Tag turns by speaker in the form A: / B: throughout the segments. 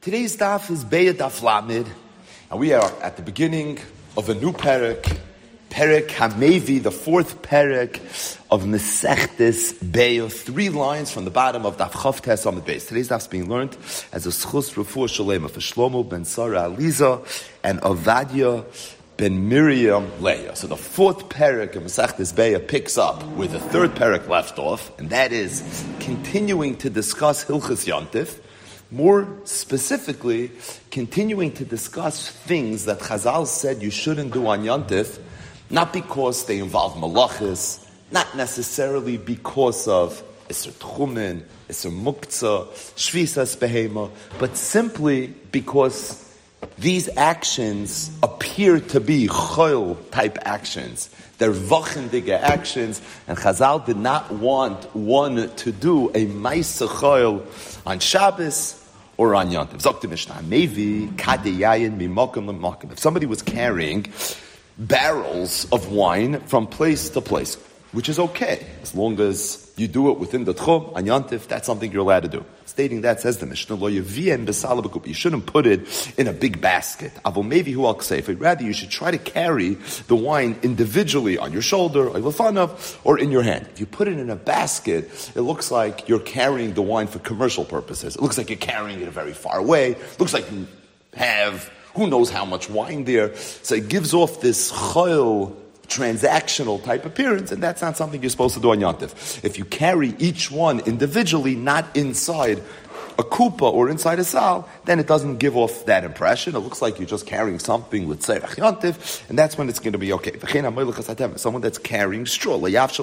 A: Today's daf is Be'er Daf Lamed, and we are at the beginning of a new perek, Perek Hamevi, the fourth perek of Mesechtes Be'er, 3 lines from the bottom of Daf Chav Tes Amud Beis. Today's daf is being learned as a schus refuah shalema for Shlomo ben Sarah Aliza and Avadia ben Miriam Leah. So the fourth perek of Mesechtes Be'er picks up where the third perek left off, and that is continuing to discuss Hilchos Yontif. More specifically, continuing to discuss things that Chazal said you shouldn't do on Yontif, not because they involve malachis, not necessarily because of Isser Tchumen, Isser Muktzah, Shvisas Behema, but simply because these actions appear to be choil type actions. They're vachendige actions, and Chazal did not want one to do a ma'aseh choil on Shabbos or on Yontif. Zok Mishnah, maybe kadeyayin mimokim lemakim. If somebody was carrying barrels of wine from place to place, which is okay, as long as you do it within the tchum, on Yontif, that's something you're allowed to do. Stating that, says the Mishnah, lo yevien b'sala b'kup. You shouldn't put it in a big basket. Avol maybe hu al kseifa. Rather, you should try to carry the wine individually on your shoulder, or lefanav, or in your hand. If you put it in a basket, it looks like you're carrying the wine for commercial purposes. It looks like you're carrying it very far away. It looks like you have who knows how much wine there. So it gives off this chayil, transactional type appearance, and that's not something you're supposed to do on Yontif. If you carry each one individually, not inside a kupa or inside a sal, then it doesn't give off that impression. It looks like you're just carrying something with Tzerach Yontif, and that's when it's going to be okay. Someone that's carrying straw,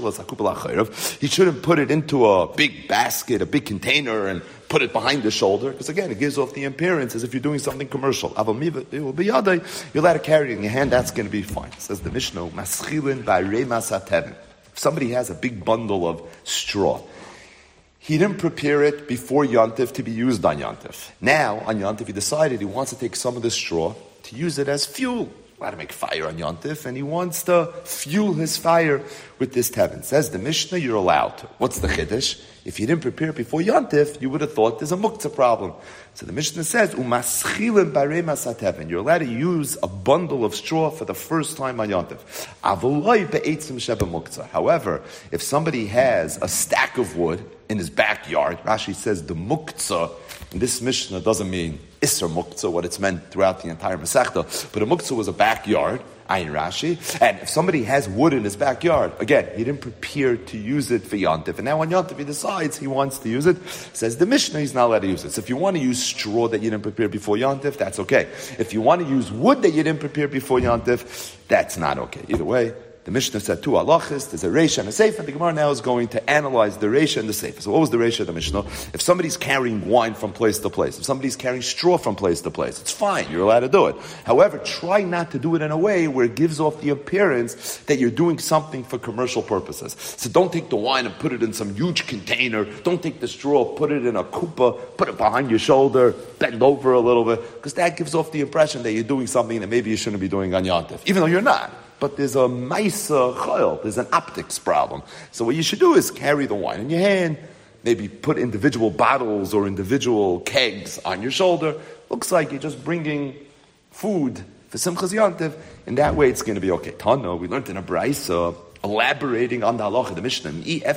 A: he shouldn't put it into a big basket, a big container, and put it behind the shoulder, because again, it gives off the appearance as if you're doing something commercial. You're allowed to carry it in your hand, that's going to be fine. It says the Mishnah, if somebody has a big bundle of straw, he didn't prepare it before Yontif to be used on Yontif. Now, on Yontif, he decided he wants to take some of the straw to use it as fuel. How to make fire on Yontif, and he wants to fuel his fire with this tevin. Says the Mishnah, you're allowed to. What's the chiddush? If you didn't prepare before Yontif, you would have thought there's a muktzah problem. So the Mishnah says, umaschilin barei masatevin. You're allowed to use a bundle of straw for the first time on Yontif. Avoloi be'etzim sheba muktzah. However, if somebody has a stack of wood in his backyard, Rashi says the muktzah in this Mishnah doesn't mean Isser Muktzah, what it's meant throughout the entire Masechta, but a Muktzah was a backyard, Ayin Rashi, and if somebody has wood in his backyard, again, he didn't prepare to use it for Yontif, and now on Yontif he decides he wants to use it, says the Mishnah, he's not allowed to use it. So if you want to use straw that you didn't prepare before Yontif, that's okay. If you want to use wood that you didn't prepare before Yontif, that's not okay. Either way, the Mishnah said 2 halachas, there's a reisha and a seif, and the Gemara now is going to analyze the reisha and the seif. So what was the reisha of the Mishnah? If somebody's carrying wine from place to place, if somebody's carrying straw from place to place, it's fine, you're allowed to do it. However, try not to do it in a way where it gives off the appearance that you're doing something for commercial purposes. So don't take the wine and put it in some huge container, don't take the straw, put it in a kupa, put it behind your shoulder, bend over a little bit, because that gives off the impression that you're doing something that maybe you shouldn't be doing on Yontif, even though you're not. But there's a ma'aseh chayil, there's an optics problem. So what you should do is carry the wine in your hand, maybe put individual bottles or individual kegs on your shoulder. Looks like you're just bringing food for Simchas Yontif, and that way it's going to be okay. Tano, we learned in a Braisa, elaborating on the halacha, the Mishnah,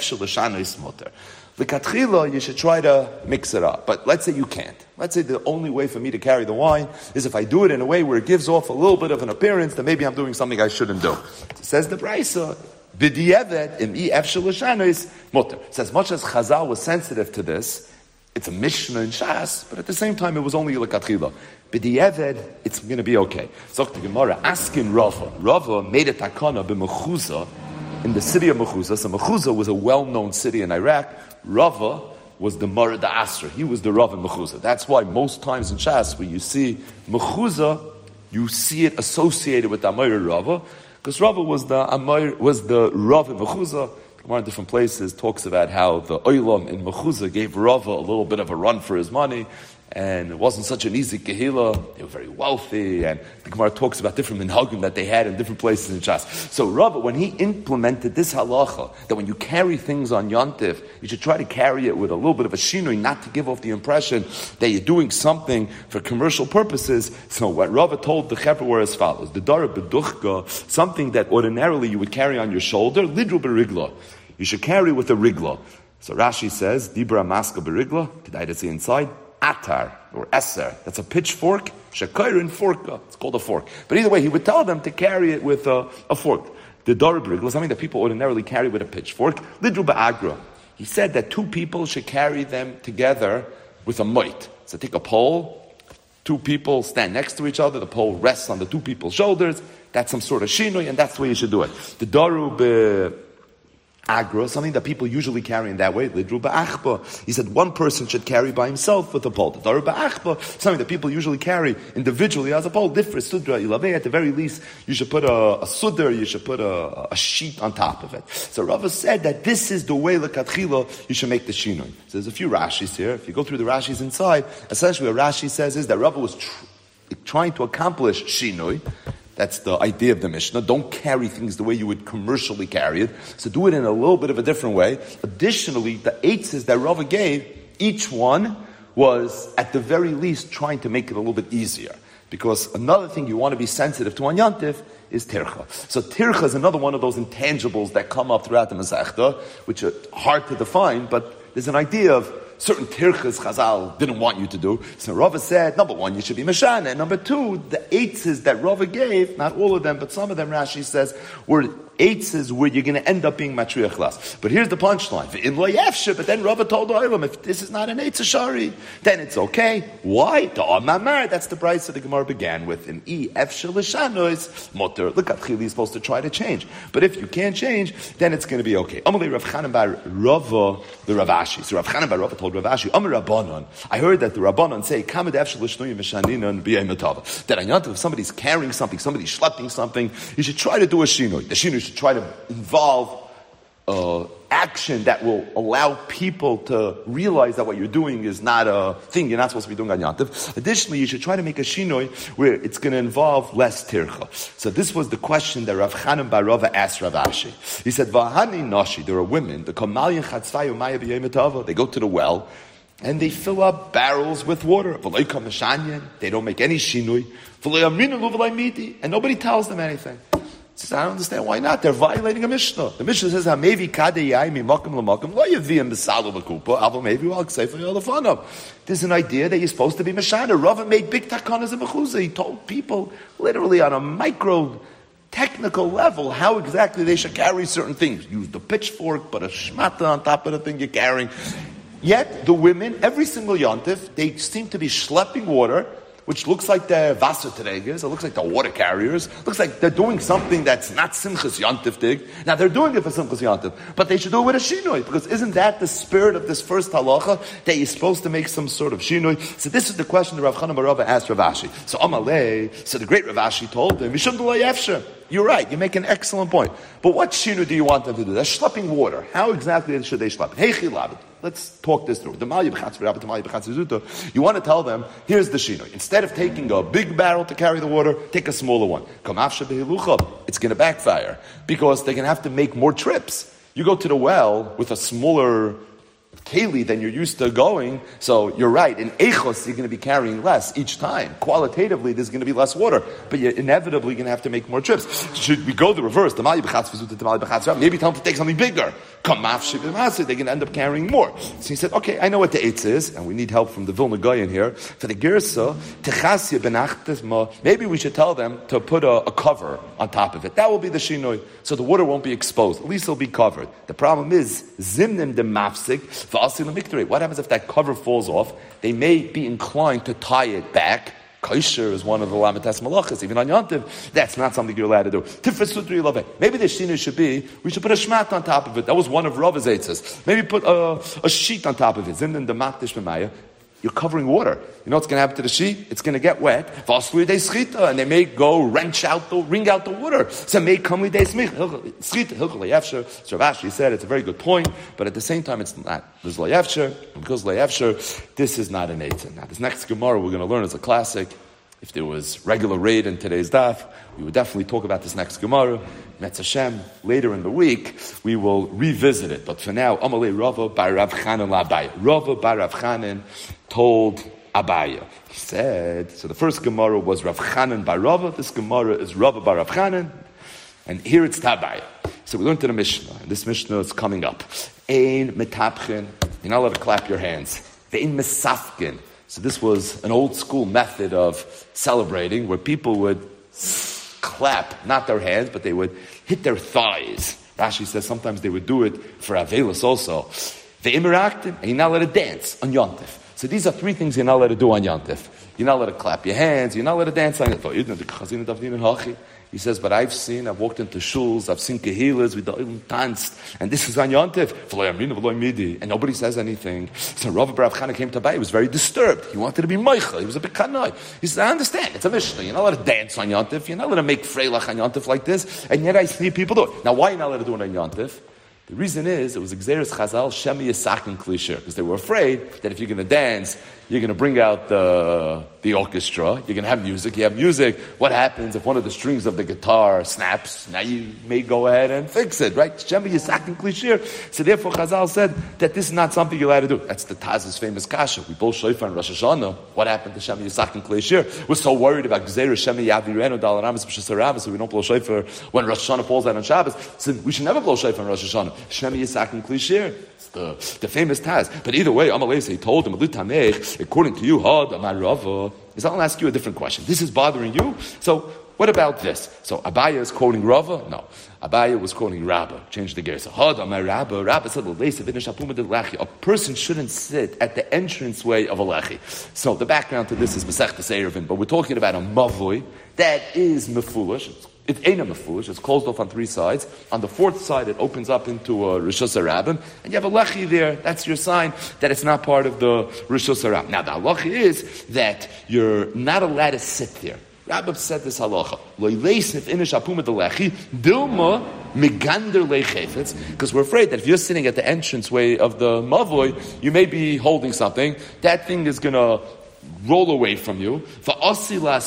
A: L'katchila, you should try to mix it up. But let's say you can't. Let's say the only way for me to carry the wine is if I do it in a way where it gives off a little bit of an appearance that maybe I'm doing something I shouldn't do. It says the Braisa, b'di'evet im efshel l'shanos mutter. It says, much as Chazal was sensitive to this, it's a Mishnah in Shas, but at the same time it was only l'katchila. B'di'evet, it's going to be okay. So the Gemara, asking Rava. Rava made a takana b'mechuza in the city of Mechuzah. So Mechuzah was a well-known city in Iraq. Rava was the Marad Asra. He was the Rav in Mechuzah. That's why most times in Shas, when you see Mechuzah, you see it associated with the Amir Rava, because Rava was the Rav in Mechuzah. Gemara in different places talks about how the Olam in Mechuzah gave Rava a little bit of a run for his money, and it wasn't such an easy kehila. They were very wealthy, and the Gemara talks about different minhagim that they had in different places in Shas. So Rava, when he implemented this halacha, that when you carry things on Yontif, you should try to carry it with a little bit of a shinui, not to give off the impression that you're doing something for commercial purposes. So what Rava told the Chevra were as follows: the dara beduchka, something that ordinarily you would carry on your shoulder, lidru berigla, you should carry with a rigla. So Rashi says, Dibra maska berigla, kedai to see inside, atar, or eser, that's a pitchfork, shakairin forka, it's called a fork. But either way, he would tell them to carry it with a fork. The dara berigla, something that people ordinarily carry with a pitchfork, lidru ba'agra. He said that two people should carry them together with a moit. So take a pole, two people stand next to each other, the pole rests on the two people's shoulders, that's some sort of shinoi, and that's the way you should do it. The daru agra, something that people usually carry in that way, lidru ba'achba. He said one person should carry by himself with a pole. The daru ba'achba, something that people usually carry individually as a pole, different sudra ilaveh. At the very least, you should put a sudra, you should put a sheet on top of it. So Rava said that this is the way l'katchila you should make the shinoi. So there's a few Rashis here. If you go through the Rashis inside, essentially what Rashi says is that Rava was trying to accomplish shinoi. That's the idea of the Mishnah. Don't carry things the way you would commercially carry it. So do it in a little bit of a different way. Additionally, the eitzes that Rava gave, each one was at the very least trying to make it a little bit easier. Because another thing you want to be sensitive to on Yantif is tircha. So tircha is another one of those intangibles that come up throughout the Masechta, which are hard to define, but there's an idea of certain tirchas Chazal didn't want you to do. So Rava said, number one, you should be Mashana. And number two, the eitzes that Rava gave, not all of them, but some of them, Rashi says, were eitzes where you're going to end up being matriach las. But here's the punchline. But then Rava told the Olam, if this is not an eitzah shari, then it's okay. Why? That's the price that the Gemara began with. In motor. Look at Chili is supposed to try to change. But if you can't change, then it's going to be okay. Amalei Rav Chanan bar Rava, the Rav Ashi. So Rav Chanan bar Rava told Rav Ashi, Amar Rabbanon. I heard that the Rabbanon say, that if somebody's carrying something, somebody's schlepping something, you should try to do a shinoi. The shinoi should try to involve action that will allow people to realize that what you're doing is not a thing you're not supposed to be doing on Yantiv. Additionally, you should try to make a shinoi where it's going to involve less tircha. So this was the question that Rav Chanan bar Rava asked Rav Ashi. He said, Vahani Nashi, there are women, the Kamalyan Chatzvayu Maya B'Yom, they go to the well, and they fill up barrels with water. They don't make any shinui. And nobody tells them anything. Says, I don't understand why not. They're violating a Mishnah. The Mishnah says, "Hamevi kadei mi makom lemakom lo yavim b'salu b'kupa aval mevi al kseifa yolafanam." There's an idea that you're supposed to be Mashana. Rava made big takanas in Mechuzah. He told people, literally on a micro technical level, how exactly they should carry certain things. Use the pitchfork, put a shmata on top of the thing you're carrying. Yet the women, every single yontif, they seem to be schlepping water, which looks like the Wasserträgers, it looks like the water carriers, looks like they're doing something that's not Simchas Yantif Dig. Now they're doing it for Simchas Yantif, but they should do it with a Shinoi, because isn't that the spirit of this first halacha, that you're supposed to make some sort of Shinoi? So this is the question that Rav Chanan bar Rava asked Rav Ashi. So Amalei, so the great Rav Ashi told him, you're right, you make an excellent point. But what Shinoi do you want them to do? They're schlepping water. How exactly should they schlepp it? Hey Chilabit. Let's talk this through. You want to tell them, here's the shinoi. Instead of taking a big barrel to carry the water, take a smaller one. It's going to backfire, because they're going to have to make more trips. You go to the well with a smaller keli than you're used to going, so you're right. In echos, you're going to be carrying less each time. Qualitatively, there's going to be less water, but you're inevitably going to have to make more trips. Should we go the reverse? Maybe tell them to take something bigger. They're going to end up carrying more. So he said, okay, I know what the eitz is, and we need help from the Vilna Gaon here. For the girsa, maybe we should tell them to put a cover on top of it. That will be the shinoi, so the water won't be exposed. At least it'll be covered. The problem is, zimnim de mafsik. What happens if that cover falls off? They may be inclined to tie it back. Kaisher is one of the Lamites Malachas. Even on Yontiv, that's not something you're allowed to do. Maybe the shinu should be, we should put a shmat on top of it. That was one of Rava's eitzes. Maybe put a sheet on top of it. you're covering water. You know what's going to happen to the sheep? It's going to get wet. And they may go wring out the water. So may come with Rav Ashi said it's a very good point, but at the same time it's not. There's Layevsher, and because Layevsher, this is not an eitzah. Now this next Gemara we're going to learn is a classic. If there was regular raid in today's daf, we would definitely talk about this next Gemara. Metz Hashem, later in the week, we will revisit it. But for now, Amalei Rava bar Rav Chanan l'Abaya. Rava bar Rav Chanan told Abaya. He said, so the first Gemara was Rav Chanan bar Rava. This Gemara is Rava bar Rav Chanan. And here it's Tabaya. So we learned in the Mishnah, and this Mishnah is coming up. Ein metapchen, you're not allowed to clap your hands. Ve'in mesafkin. So this was an old school method of celebrating where people would clap, not their hands, but they would hit their thighs. Rashi says sometimes they would do it for Avelis also. They interacted, and you're not allowed to dance on Yontif. So these are three things you're not allowed to do on Yontif. You're not allowed to clap your hands, you're not allowed to dance on Yontif. He says, but I've walked into shuls, I've seen kehilas, we've danced, and this is on Yontif. And nobody says anything. So Rav bar Rav Chanan came to Abai, he was very disturbed. He wanted to be Meichel, he was a bit kanai. He said, I understand, it's a Mishnah, you're not allowed to dance on Yontif, you're not allowed to make freilach on Yontif like this, and yet I see people do it. Now why are you not allowed to do it on Yontif? The reason is, it was Gzeres Chazal, Shemi Yisakin Klishir, because they were afraid that if you're going to dance, you're going to bring out the orchestra, you're going to have music, you have music, what happens if one of the strings of the guitar snaps? Now you may go ahead and fix it, right? Shemi Yisakin Klishir. So therefore Chazal said that this is not something you're allowed to do. That's the Taz's famous kasha. We both shofar and Rosh Hashanah. What happened to Shemi Yisakin Klishir? We're so worried about Gzeres Shemi Yavirenu Dal Ramas B'Shasarav, so we don't blow shofar when Rosh Hashanah falls out on Shabbos. So we should never blow shofar on Rosh Hashanah. Shemi Yisakin Klishir. It's the famous Taz. But either way, Amalei, he told him, according to you, he's not going to ask you a different question. This is bothering you? So what about this? So Abaya is quoting Rava? No. Abaya was quoting Rabbah. Change the gear. So Rabbah said, a person shouldn't sit at the entranceway of a lechi. So the background to this is Masechtas Eruvin, but we're talking about a mavoi that is mefulish. It ain't a mefulish. It's closed off on three sides. On the fourth side, it opens up into a Rishus HaRabim, and you have a lechi there. That's your sign that it's not part of the Rishus HaRabim. Now, the halacha is that you're not allowed to sit there. Rabbah said this halacha. Because we're afraid that if you're sitting at the entranceway of the mavoi, you may be holding something. That thing is going to roll away from you, and you're going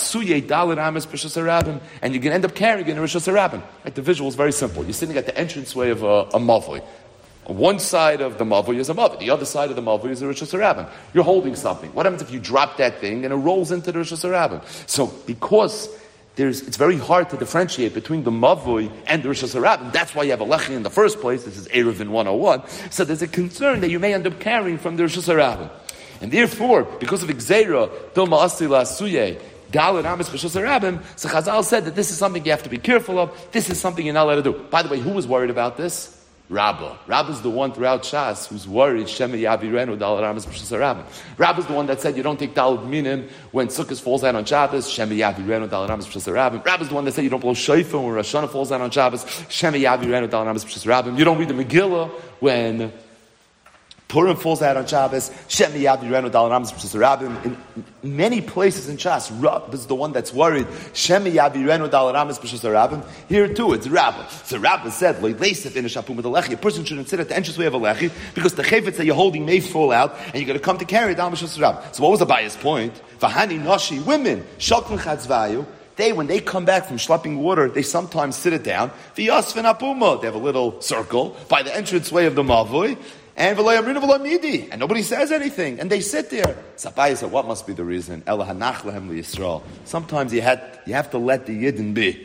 A: to end up carrying it in Rishus HaRabim. Right? The visual is very simple. You're sitting at the entranceway of a mavoi. One side of the mavoi is a mavoi. The other side of the mavoi is a Rishus HaRabim. You're holding something. What happens if you drop that thing and it rolls into the Rishus HaRabim? So because it's very hard to differentiate between the mavoi and the Rishus HaRabim. That's why you have a lechi in the first place. This is Eruvin 101. So there's a concern that you may end up carrying from the Rishus HaRabim. And therefore, because of Gzeira, Dilma Asila Suye, Gal and Amis Rishus HaRabim, so Chazal said that this is something you have to be careful of. This is something you're not allowed to do. By the way, who was worried about this? Rabbah. Rabbah's the one throughout Shas who's worried, Shemi Yavirenu Dal Ramas Rishus HaRabim. Rabbah's the one that said you don't take Daled Minim when Sukkot falls out on Shabbos, Shemi Yavirenu Dal Ramas Rishus HaRabim. Rabbah's the one that said you don't blow shofar when Rosh Hashanah falls out on Shabbos, Shemi Yavirenu Dal Ramas Rishus HaRabim. You don't read the Megillah when Purim falls out on Shabbos. Shemi Yavirenu Dal Ramas Rishus HaRabim. In many places in Shas, Rabbah is the one that's worried. Shemi Yavirenu Dal Ramas Rishus HaRabim. Here too, it's Rabbah. So Rabbah said, "Leisef in a shapum with a lechi. A person shouldn't sit at the entranceway of a lechi because the chayfetz that you're holding may fall out, and you're going to come to carry it down Rishus HaRabim." So what was the bias point? V'hani nashi women shakun chatzvayu. When they come back from schlepping water, they sometimes sit it down. V'yasvin apuma. They have a little circle by the entranceway of the mavoi. And nobody says anything, and they sit there. Sapai said, what must be the reason? Sometimes you have to let the Yidden be.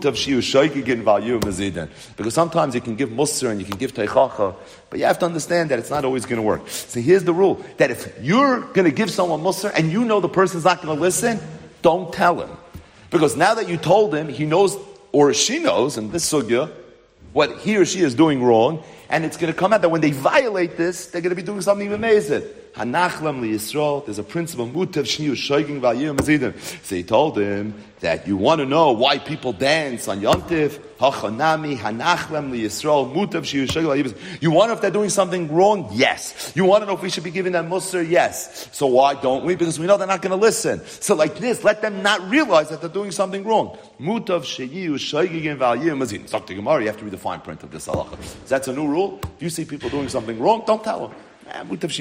A: Because sometimes you can give Musar and you can give Teichacha, but you have to understand that it's not always going to work. So here's the rule, that if you're going to give someone Musar and you know the person's not going to listen, don't tell him. Because now that you told him, he knows, or she knows, in this sugya, what he or she is doing wrong, and it's going to come out that when they violate this, they're going to be doing something amazing. Hanachlam li Yisrael. There's a principle, mutav shniu shoyging v'ayim mazidim. So he told him that you want to know why people dance on Yontif. Hachanami hanachlam li Yisrael mutav shniu shoyging v'ayim. You want to know if they're doing something wrong? Yes. You want to know if we should be giving them musar? Yes. So why don't we? Because we know they're not going to listen. So like this, let them not realize that they're doing something wrong. Mutav shniu shoyging v'ayim mazidim. It's up to Gemara. You have to read the fine print of this halacha. That's a new rule. If you see people doing something wrong, don't tell them. That's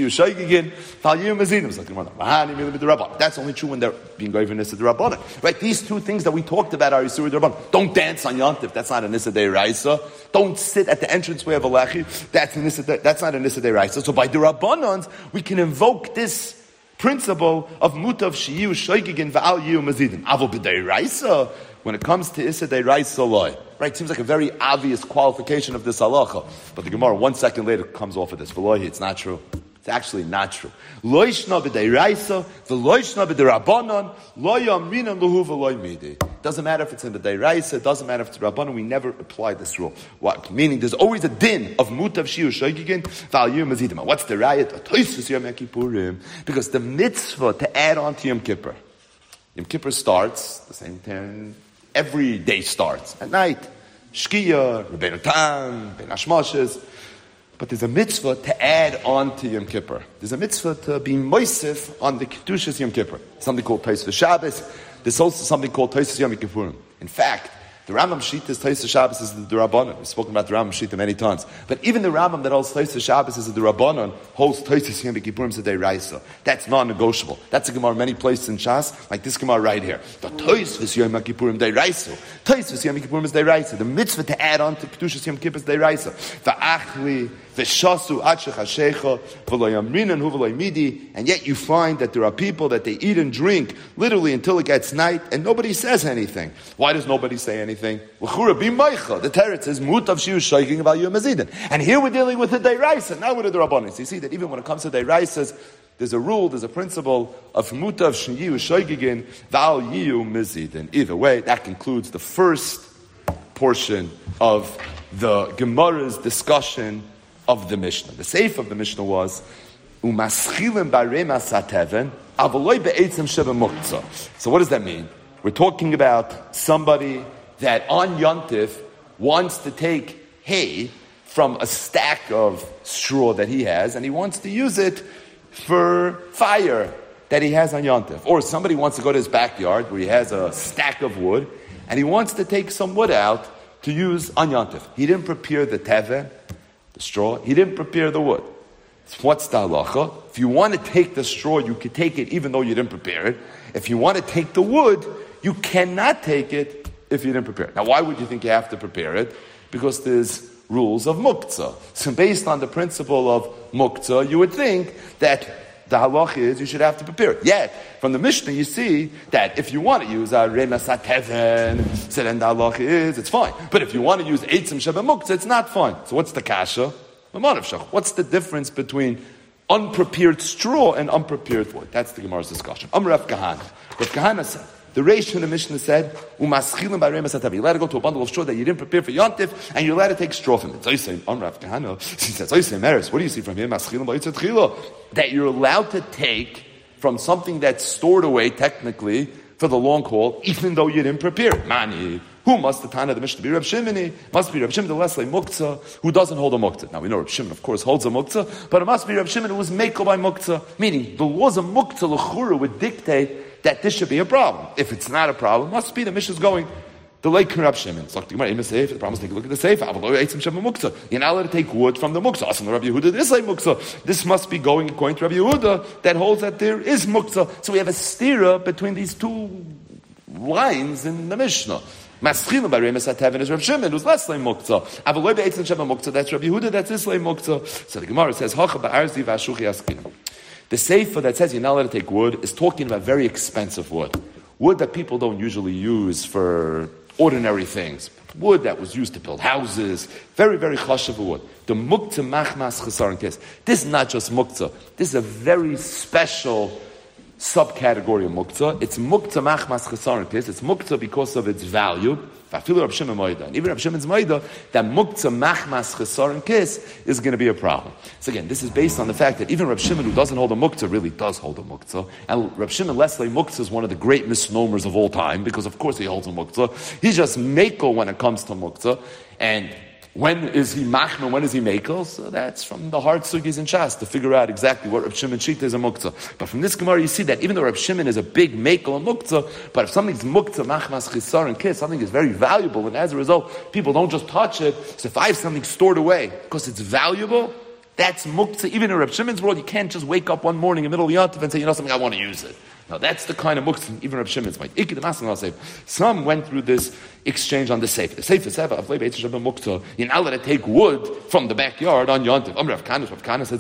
A: only true when they're being given Nissa D'Rabbanan. Right? These two things that we talked about are Yisur D'Rabbanan. Don't dance on Yontif. That's not a Nissa D'Raisa. Don't sit at the entranceway of a Lechi. That's not a Nissa D'Raisa. So by D'Rabbanans, we can invoke this principle of Mutav Shiyu Shoygigin V'al Yiyu Mazidin. Avo B'D'Raisa, when it comes to Issa D'Raisa Loi. Right, seems like a very obvious qualification of this halacha. But the Gemara, 1 second later, comes off of this. V'lohi, it's not true. It's actually not true. Loishna b'deiraisa, v'loishna b'derabbanon, lo yamrinan luhu v'lo midi. Doesn't matter if it's in the deiraisa, doesn't matter if it's rabbanon, we never apply this rule. What? Meaning there's always a din of mutav shiur shoygigin, v'al yom mazidima. What's the rayat? Toisus yom kippurim. Because the mitzvah to add on to Yom Kippur. Yom Kippur starts the same time. Every day starts at night. Shkia, Rebbeinu Tam, Ben Hashmoshes. But there's a mitzvah to add on to Yom Kippur. There's a mitzvah to be moisif on the Kedushas Yom Kippur. Something called Tosfos Shabbos. There's also something called Tosfos Yom Kippurim. In fact, the Rambam Shittas Tosfos Shabbos is the D'Rabbanan. We've spoken about the Rambam Shita many times. But even the Rambam that holds Tosfos Shabbos is the D'Rabbanan holds Tosfos Yom Kippurim is the D'Raisa. That's non-negotiable. That's a Gemara many places in Shas, like this Gemara right here. The Tosfos Yom Kippurim D'Raisa. Tosfos Yom Kippurim is D'Raisa. The mitzvah to add on to Kedushas Yom Kippur is D'Raisa. V'achli v'shasu atshech hashecha v'lo yamrinan hu v'lo midi. And yet you find that there are people that they eat and drink literally until it gets night and nobody says anything. Why does nobody say anything? The Teretz says mutav shiur shoyging v'al yom mazidin. And here we're dealing with the D'Raisa, not with the Rabbanis. You see that even when it comes to D'Raisas, there's a rule, there's a principle of mutav shiur shoyging v'al yom mazidin. Either way, that concludes the first portion of the Gemara's discussion of the Mishnah. The seif of the Mishnah was umaschilim baremas hateven avaloi be'etzem sheba muktzah. So what does that mean? We're talking about somebody that on Yontif wants to take hay from a stack of straw that he has and he wants to use it for fire that he has on Yontif. Or somebody wants to go to his backyard where he has a stack of wood and he wants to take some wood out to use on Yontif. He didn't prepare the teven, the straw. He didn't prepare the wood. So what's the halacha? If you want to take the straw, you can take it even though you didn't prepare it. If you want to take the wood, you cannot take it if you didn't prepare it. Now, why would you think you have to prepare it? Because there's rules of muktzah. So based on the principle of muktzah, you would think that the halacha is you should have to prepare it. Yet, from the Mishnah, you see that if you want to use a remas hateven, so then the halacha is, it's fine. But if you want to use eitzim sheba muktzah, it's not fine. So what's the kasha? What's the difference between unprepared straw and unprepared wood? That's the Gemara's discussion. Rav Kahana. Rav Kahana said, the Reish in the Mishnah said, "Umaschilim b'remas hateven." You let it go to a bundle of straw that you didn't prepare for Yontif, and you're allowed to take straw from it. So you say, Rav Kahana. He says, Meres, what do you see from here? That you're allowed to take from something that's stored away technically for the long haul, even though you didn't prepare it. Mani. Who must the Tana of the Mishnah be? Reb Shimoni. Must be Reb Shimon the Leslie Muktzah, who doesn't hold a Muktzah. Now we know Reb Shimon, of course, holds a Muktzah, but it must be Reb Shimon who was Mekel by Muktzah. Meaning, the laws of Muktzah l'chura would dictate that this should be a problem. If it's not a problem, must be the Mishnah's going the lake Reb Shimon. So the problem is take a look at the Seif. You're not allowed to take wood from the Muktzah. Asan Rabbi Yehuda, this is Muktzah. This must be going according to Rabbi Yehuda that holds that there is Muktzah. So we have a stira between these two lines in the Mishnah. Maschilim by Remes HaTeven is Reb Shimon, who's less like Muktzah. Avaloi be'etzim sheba Muktzah, that's Rabbi Yehuda, that's this like Muktzah. So the Gemara says, Hacha ba'arzi v'ashuchi askinu. The sefer that says you're not allowed to take wood is talking about very expensive wood. Wood that people don't usually use for ordinary things. Wood that was used to build houses. Very, very chashuv wood. The Muktzah machmas chesaron kes. This is not just Muktzah. This is a very special subcategory of muktzah. It's muktzah machmas chesaron kis. It's muktzah because of its value. Even Reb Shimon's Maida, that muktzah machmas chesaron kis is going to be a problem. So again, this is based on the fact that even Reb Shimon, who doesn't hold a muktzah, really does hold a muktzah. And Reb Shimon Leslie muktzah is one of the great misnomers of all time, because of course he holds a muktzah. He's just makel when it comes to muktzah. And when is he machmer, when is he makel? So that's from the hard sugis and shas to figure out exactly what Reb Shimon shita is a muktzah. But from this Gemara you see that even though Reb Shimon is a big makel and muktzah, but if something's muktzah, machmas, chisar, and kis, something is very valuable, and as a result, people don't just touch it. So if I have something stored away because it's valuable, that's muktzah. Even in Reb Shimon's world, you can't just wake up one morning in the middle of Yontif and say, something, I want to use it. Now that's the kind of muktzah even Reb Shimon's might. Some went through this exchange on the sefer. The sefer said, you're not allowed to take wood from the backyard on Yontif. Rav Kana said,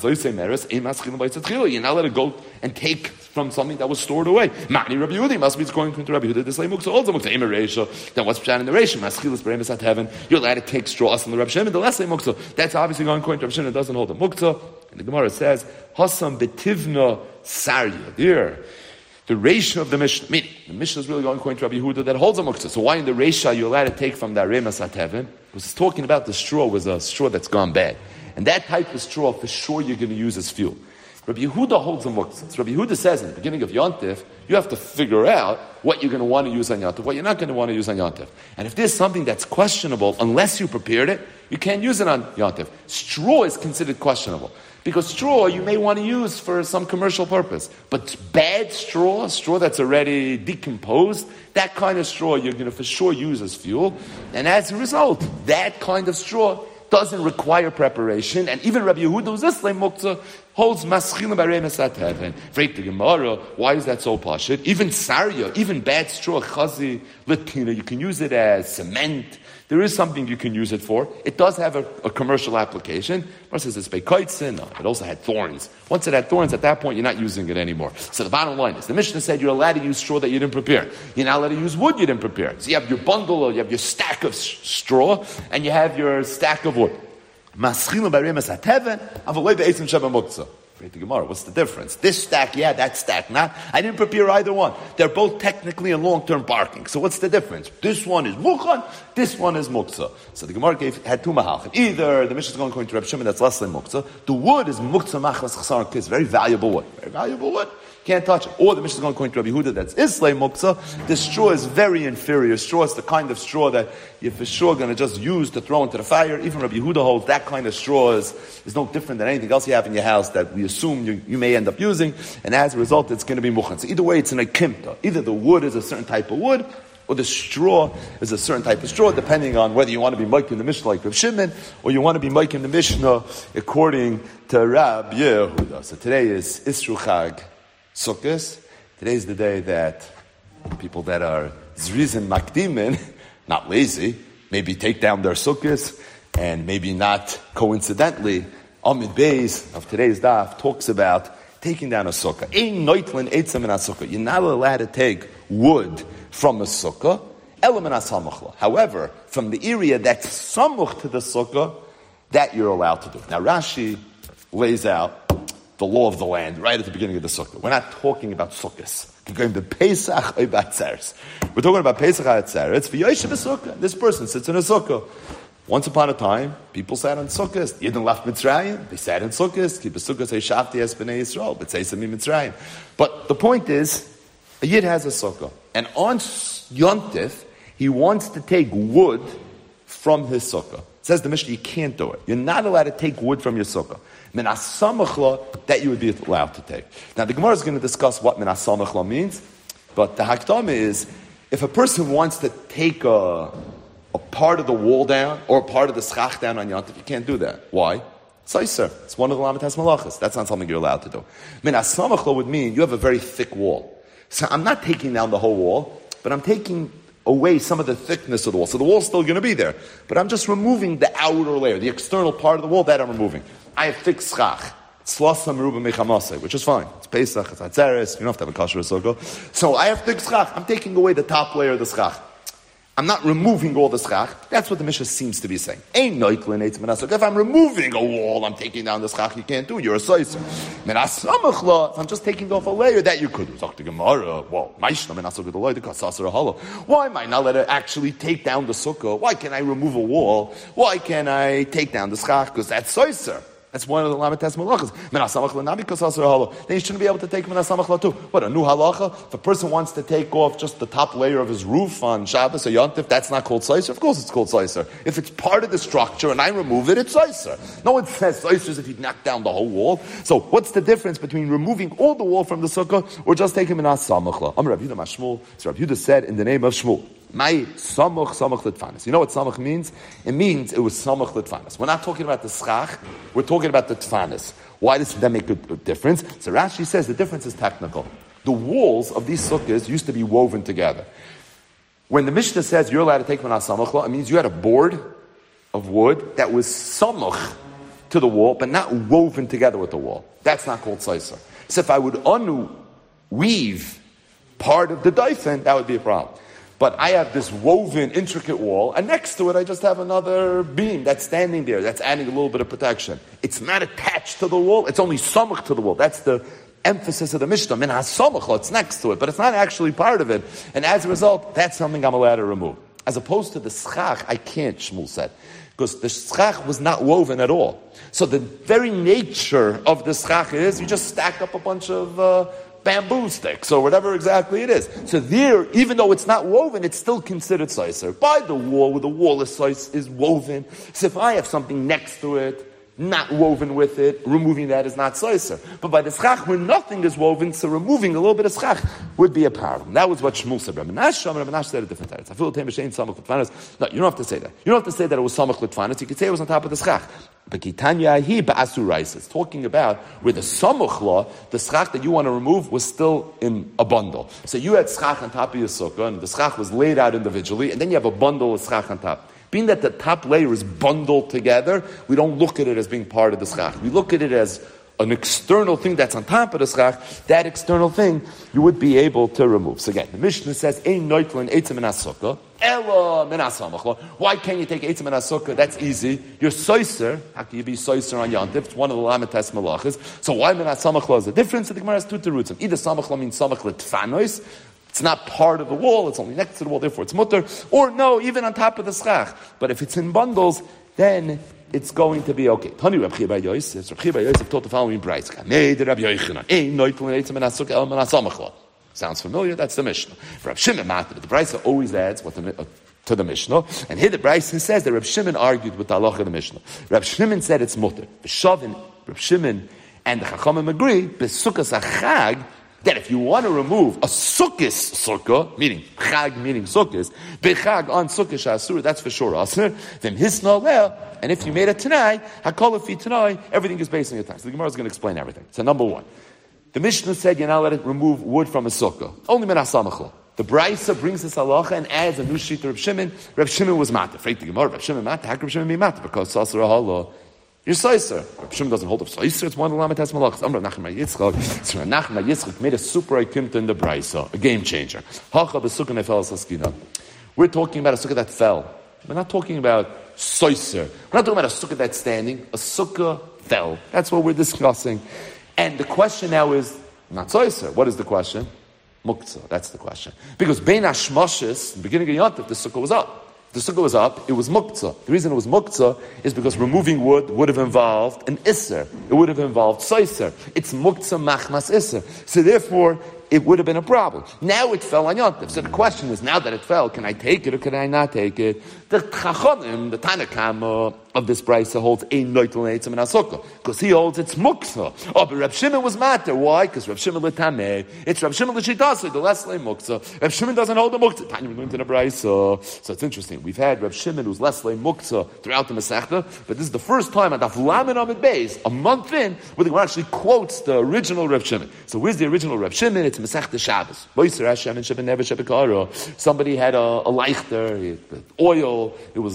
A: you're not allowed to go and take from something that was stored away. Mani Rabbi Yehudi must be going to Rabbi Yehudi. This muktzah also muktzah. Then what's pshat in the Reisha? Maschilas beremes at heaven. You're allowed to take straws from the Rabbi Shimon. The last muktzah. That's obviously going to Rabbi Shimon. Doesn't hold a muktzah. And the Gemara says, Hasam betivna sarya. Here. The Reisha of the Mishnah, meaning the Mishnah is really going according to Rabbi Yehuda that holds a muktzah. So why in the Reisha you're allowed to take from the Remas at heaven? Because it's talking about the straw was a straw that's gone bad. And that type of straw, for sure, you're going to use as fuel. Rabbi Yehuda holds a muktzah. So Rabbi Yehuda says in the beginning of Yontif, you have to figure out what you're going to want to use on Yontif, what you're not going to want to use on Yontif. And if there's something that's questionable, unless you prepared it, you can't use it on Yontif. Straw is considered questionable. Because straw you may want to use for some commercial purpose. But bad straw that's already decomposed, that kind of straw you're going to for sure use as fuel. And as a result, that kind of straw doesn't require preparation. And even Rabbi Yehuda, who's this muktzah, holds maschilim baremes at heaven. Freit the Gemara, why is that so pashut? Even sarya, even bad straw, chazi, litina, you can use it as cement. There is something you can use it for. It does have a commercial application. But it says it's bekoitzin. No, it also had thorns. Once it had thorns, at that point, you're not using it anymore. So the bottom line is, the Mishnah said you're allowed to use straw that you didn't prepare. You're not allowed to use wood you didn't prepare. So you have your bundle, or you have your stack of straw, and you have your stack of wood. Maschilim baremes at heaven, avaloi be'etzim sheba muktzah. Great the Gemara. What's the difference? This stack, yeah, that stack, not. I didn't prepare either one. They're both technically in long-term barking. So what's the difference? This one is mukhan, this one is muktzah. So the Gemara had two mahalchim. Either the Mishnah is going to Reb Shimon, that's less than muktzah. The wood is muktzah machmas chasar kis, very valuable wood. Very valuable wood. Can't touch it. Or the Mishnah is going to Rabbi Yehuda, that's Islay muktzah. This straw is very inferior. Straw is the kind of straw that you're for sure going to just use to throw into the fire. Even Rabbi Yehuda holds that kind of straw is no different than anything else you have in your house that we assume you may end up using. And as a result, it's going to be mukhan. So either way, it's an akimta. Either the wood is a certain type of wood, or the straw is a certain type of straw, depending on whether you want to be making the Mishnah like Reb Shimon, or you want to be making the Mishnah according to Rab Yehuda. So today is Isru Chag Sukkos. Today's the day that people that are zrizin makdimin, not lazy, maybe take down their sukkos, and maybe not coincidentally, Amid Beis of today's daf talks about taking down a sukkah. Ein noitlin eitzam in a sukkah. You're not allowed to take wood from a sukkah. Elam in a samachla. However, from the area that's samuch to the sukkah, that you're allowed to do. Now Rashi lays out the law of the land right at the beginning of the sukkah. We're not talking about sukkahs. We're going to Pesach or Batzeres. We're talking about Pesach Batzeres. For Yoshev sukkah, this person sits in a sukkah. Once upon a time, people sat on sukkahs. Yidden left Mitzrayim. They sat in sukkahs. Keep a sukkah say Shafti es b'nei Yisrael, but say Sami Mitzrayim. But the point is, a Yid has a sukkah, and on Yontif, he wants to take wood from his sukkah. It says the Mishnah, you can't do it. You're not allowed to take wood from your sukkah. Minasamachla, that you would be allowed to take. Now the Gemara is going to discuss what minasamachla means, but the hakdama is, if a person wants to take a part of the wall down, or a part of the schach down on Yontif, you can't do that. Why? Seiser. It's one of the Lamitas Malachas. That's not something you're allowed to do. Minasamachla would mean you have a very thick wall. So I'm not taking down the whole wall, but I'm taking away some of the thickness of the wall. So the wall's still going to be there. But I'm just removing the outer layer, the external part of the wall, that I'm removing. I have thick schach. Which is fine. It's Pesach, it's Atzeres, you don't have to have a kasher sukkah. So I have thick schach. I'm taking away the top layer of the schach. I'm not removing all the schach. That's what the Mishnah seems to be saying. Ain't noitlin eitz min hasukah. If I'm removing a wall, I'm taking down the schach. You can't do it. You're a soiser. Min hasamachla. If I'm just taking off a layer, that you could. Talk to Gemara. Well, maishna min hasukah the loy the kasasar hollow. Why am I not let her actually take down the sukkah? Why can I remove a wall? Why can I take down the schach? Because that's soiser. That's one of the lamites malachas. Then you shouldn't be able to take menasamachla too. What, a new halacha? If a person wants to take off just the top layer of his roof on Shabbos or Yontif, that's not called soiser? Of course it's called soiser. If it's part of the structure and I remove it, it's soiser. No one says soiser is if you knock down the whole wall. So what's the difference between removing all the wall from the sukkah or just taking menasamachla? Rav Yehuda Mashmul, so Rav Yehuda said in the name of Shmuel, my samach litfanis. You know what samach means? It means it was samach litfanis. We're not talking about the schach, we're talking about the tfanis. Why does that make a difference? So Rashi says the difference is technical. The walls of these sukkahs used to be woven together. When the Mishnah says you're allowed to take manas samachla, it means you had a board of wood that was samach to the wall, but not woven together with the wall. That's not called saiser. So if I would weave part of the daifin, that would be a problem. But I have this woven, intricate wall, and next to it I just have another beam that's standing there, that's adding a little bit of protection. It's not attached to the wall, it's only samach to the wall. That's the emphasis of the Mishnah. Min ha-samach, it's next to it, but it's not actually part of it. And as a result, that's something I'm allowed to remove. As opposed to the schach, I can't, Shmuel said. Because the schach was not woven at all. So the very nature of the schach is, you just stack up a bunch of bamboo sticks, or whatever exactly it is. So there, even though it's not woven, it's still considered saiser. By the wall, where the wall is woven. So if I have something next to it, not woven with it, removing that is not saiser. But by the schach, where nothing is woven, so removing a little bit of schach would be a problem. That was what Shmuel said. Rabbi Nash said a different title. No, you don't have to say that. You don't have to say that it was samach l'tfanis. You could say it was on top of the schach. But Kitanya hi ba'asurais. It's talking about where the samach law, the schach that you want to remove was still in a bundle. So you had schach on top of your sukkah, and the schach was laid out individually, and then you have a bundle of schach on top. Being that the top layer is bundled together, we don't look at it as being part of the schach. We look at it as an external thing that's on top of the schach. That external thing you would be able to remove. So again, the Mishnah says, Ein noitlin eitzim min ha-sukkah, ela min ha-samachla. Why can't you take eitzim min ha-sukkah? That's easy. You're soiser. How can you be soiser on Yontif? It's one of the lamites malachas. So why min ha-samachla is the difference? The Gemara has two roots. Either samachla means samach l'tfanois. It's not part of the wall, it's only next to the wall, therefore it's mutter. Or no, even on top of the schach. But if it's in bundles, then it's going to be okay. Tani Reb Chia bar Yosef. Reb Chia bar Yosef taught the following brayz. Sounds familiar? That's the Mishnah. Reb Shimon Matar, the brayz always adds to the Mishnah. And here the brayz says that Reb Shimon argued with the halacha of the Mishnah. Reb Shimon said it's mutter. Reb Shimon and the Chachamim agree, Besukas achag, that if you want to remove a sukkis sukkah, meaning chag, meaning sukkis, bechag on sukkis asur, that's for sure asur. Then hisna leh, and if you made a tanai, hakol fi tanai, everything is based on your time. So the Gemara is going to explain everything. So number one, the Mishnah said you're not allowed to remove wood from a sukkah, only min hasamachla. The Brisa brings this halacha and adds a new sheet to Reb Shimon. Reb Shimon was matter. Freit the Gemara, Reb Shimon matter. How can Reb Shimon be matter? Because sasur halah. You're soiser. Reb Shimon doesn't hold up soiser. It's one of the lamites malachas. Amr Nachman Yitzchak. So Nachman Yitzchak made a super ikimta in the brayso, a game changer. Hacha b'sukkah nefel saskina. We're talking about a sukkah that fell. We're not talking about soiser. We're not talking about a sukkah that's standing. A sukkah fell. That's what we're discussing. And the question now is not soiser. What is the question? Muktzah. That's the question. Because bein hashmoshes, in the beginning of Yontif, the sukkah was up. The sukkah was up, it was muktzah. The reason it was muktzah is because removing wood would have involved an isser. It would have involved soiser. It's muktzah machmas isser. So therefore, it would have been a problem. Now it fell on Yontif. So the question is, now that it fell, can I take it or can I not take it? The Chachonim, the Tanakama of this brayso holds ein noitel eitzim in sukkah, because he holds it's muktzah. Oh, but Reb Shimon was matter. Why? Because Reb Shimon l'tameh. It's Reb Shimon l'shitasa, the less lay muktzah. Reb Shimon doesn't hold the muktzah. Tanya, we're going to the brayso. So it's interesting. We've had Reb Shimon who's less lay muktzah throughout the Masechta, but this is the first time at Daf Lamed Amud Beis, a month in, where the Gemara actually quotes the original Reb Shimon. So where's the original Reb Shimon? It's Masechta Shabbos. Somebody had a leichter, oil, it was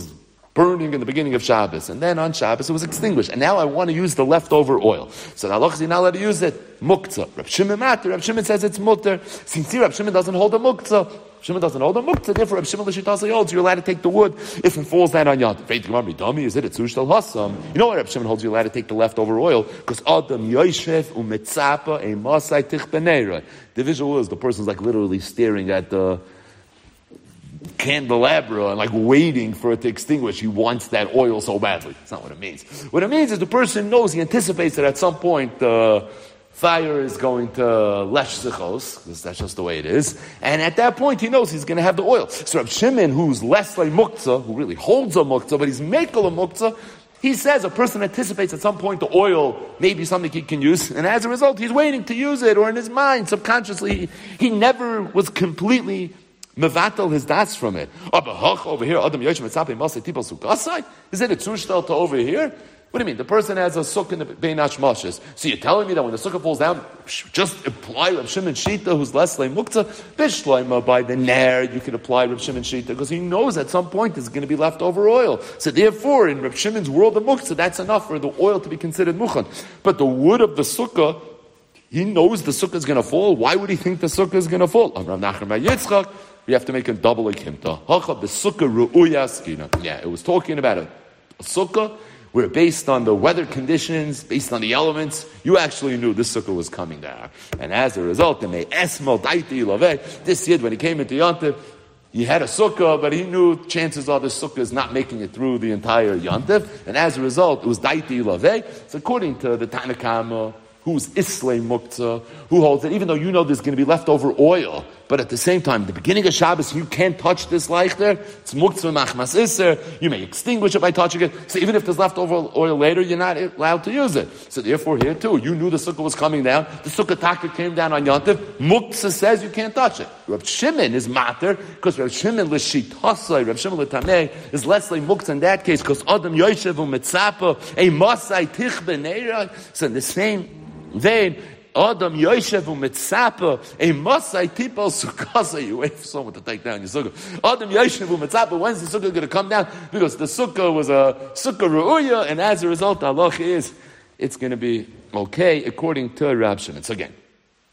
B: burning in the beginning of Shabbos, and then on Shabbos it was extinguished, and now I want to use the leftover oil. So the halacha is you're not allowed to use it. Muktzah. Reb Shimon matter. Reb Shimon says it's mutter. Since Reb Shimon doesn't hold a muktzah, Shimon doesn't hold a muktzah. Therefore, Reb Shimon l'shitasa holds you're allowed to take the wood if it falls down on Yontif. Veit Gemara dummy is it a tzushtal hasam? You know why Reb Shimon holds you're allowed to take the leftover oil? Because Adam Yoshev u'metzapa a masai tich beneira. The visual is the person's like literally staring at the candelabra and like waiting for it to extinguish. He wants that oil so badly. That's not what it means. What it means is the person knows, he anticipates that at some point the fire is going to lesh sichos, because that's just the way it is. And at that point he knows he's going to have the oil. So Reb Shimon, who's less like muktzah, who really holds a muktzah, but he's mekel a muktzah, he says a person anticipates at some point the oil may be something he can use, and as a result he's waiting to use it, or in his mind, subconsciously, he never was completely mevatel his das from it. Over here, Adam Yoshem Etzape Masay Tipal Sukasai? Is it a zushtel to over here? What do you mean? The person has a sukkah in the Bein Hashmashas. So you're telling me that when the sukkah falls down, just apply Reb Shimon Shita, who's less like muktzah, bishloima by the nair, you can apply Reb Shimon Shita, because he knows at some point there's going to be leftover oil. So therefore, in Reb Shimon's world of muktzah, that's enough for the oil to be considered mukhan. But the wood of the sukkah, he knows the sukkah is going to fall. Why would he think the sukkah is going to fall? We have to make a double akimta. Yeah, it was talking about a sukkah where based on the weather conditions, based on the elements, you actually knew this sukkah was coming down. And as a result, this Yid, when he came into Yontif, he had a sukkah, but he knew chances are the sukkah is not making it through the entire Yontif. And as a result, it was daiti laveh. So according to the Tanna Kama, who's Islay Muktzah, who holds that even though you know there's going to be leftover oil, but at the same time, the beginning of Shabbos, you can't touch this leichter, it's Muktzah Machmas Isser, you may extinguish it by touching it, so even if there's leftover oil later, you're not allowed to use it. So therefore here too, you knew the sukkah was coming down, the sukkah taka came down on Yontif, Muktzah says you can't touch it. Reb Shimon is matter, because Reb Shimon l'shitasa, Reb Shimon l'tameh, is less like Muktzah in that case, because Adam Yoshev u'metzapa, a masai tich b'neira, so in the same vein, Adam Yoshev u'metzapa, a masai tipal sukkasa. You wait for someone to take down your sukkah. Adam Yoshev u'metzapa. When's the sukkah going to come down? Because the sukkah was a sukkah ru'uya, and as a result, the halacha is it's going to be okay according to Reb Shimon. So again,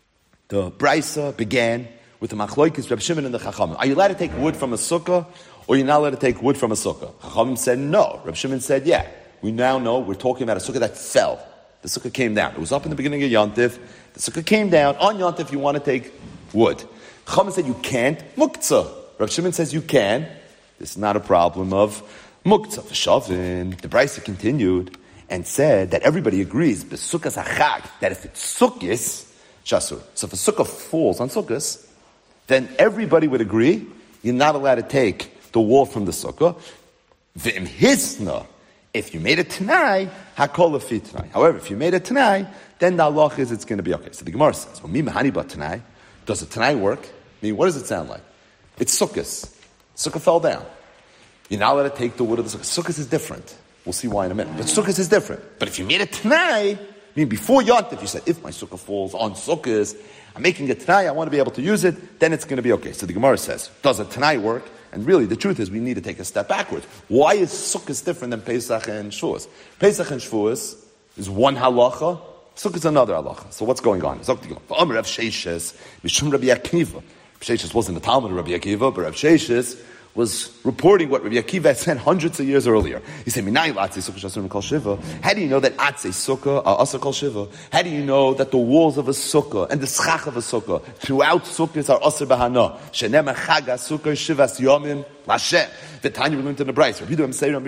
B: the brisa began with the machlokes Reb Shimon and the Chachamim. Are you allowed to take wood from a sukkah, or you're not allowed to take wood from a sukkah? Chachamim said no. Reb Shimon said yeah. We now know we're talking about a sukkah that fell. The sukkah came down. It was up in the beginning of Yontif. The sukkah came down. On Yontif, you want to take wood. Chachamim said you can't. Muktzah. Reb Shimon says you can. This is not a problem of muktzah. V'shavin. The brisa continued and said that everybody agrees, b'sukkahs hachag, that if it's sukkahs, shasur. So if a sukkah falls on sukkahs, then everybody would agree you're not allowed to take the wall from the sukkah. V'im hisna. If you made a Tanai, hakol lefi Tanai. However, if you made a Tanai, then the halach is it's going to be okay. So the Gemara says, well, mi mahani ba Tanai. Does a Tanai work? I mean, what does it sound like? It's sukkahs. Sukkah fell down. You're not allowed to take the wood of the sukkah. Sukkahs is different. We'll see why in a minute. But sukkahs is different. But if you made a Tanai, I mean, before Yontif, you said, if my sukkah falls on sukkahs, I'm making a Tanai, I want to be able to use it, then it's going to be okay. So the Gemara says, does a Tanai work? And really, the truth is, we need to take a step backwards. Why is Sukkot different than Pesach and Shavuos? Pesach and Shavuos is one halacha, Sukkot is another halacha. So what's going on? Rav Sheshes, Mishum Rabbi Akiva. Sheshes wasn't the Talmud of Rabbi Akiva, but Rav Sheshes was reporting what Rabbi Akiva had said hundreds of years earlier. He said, Minai Atzei Sukkah Shasurim Kol Shiva. How do you know that Atzei Sukkah are Asur Kol Shiva? How do you know that the walls of a Sukkah and the schach of a Sukkah throughout Sukkahs are Asur Bahana? Shenem Chag HaSukkah Shivas Yomim Lashem. The Tanya we learned in the Bryce. Rabbi Yehuda say,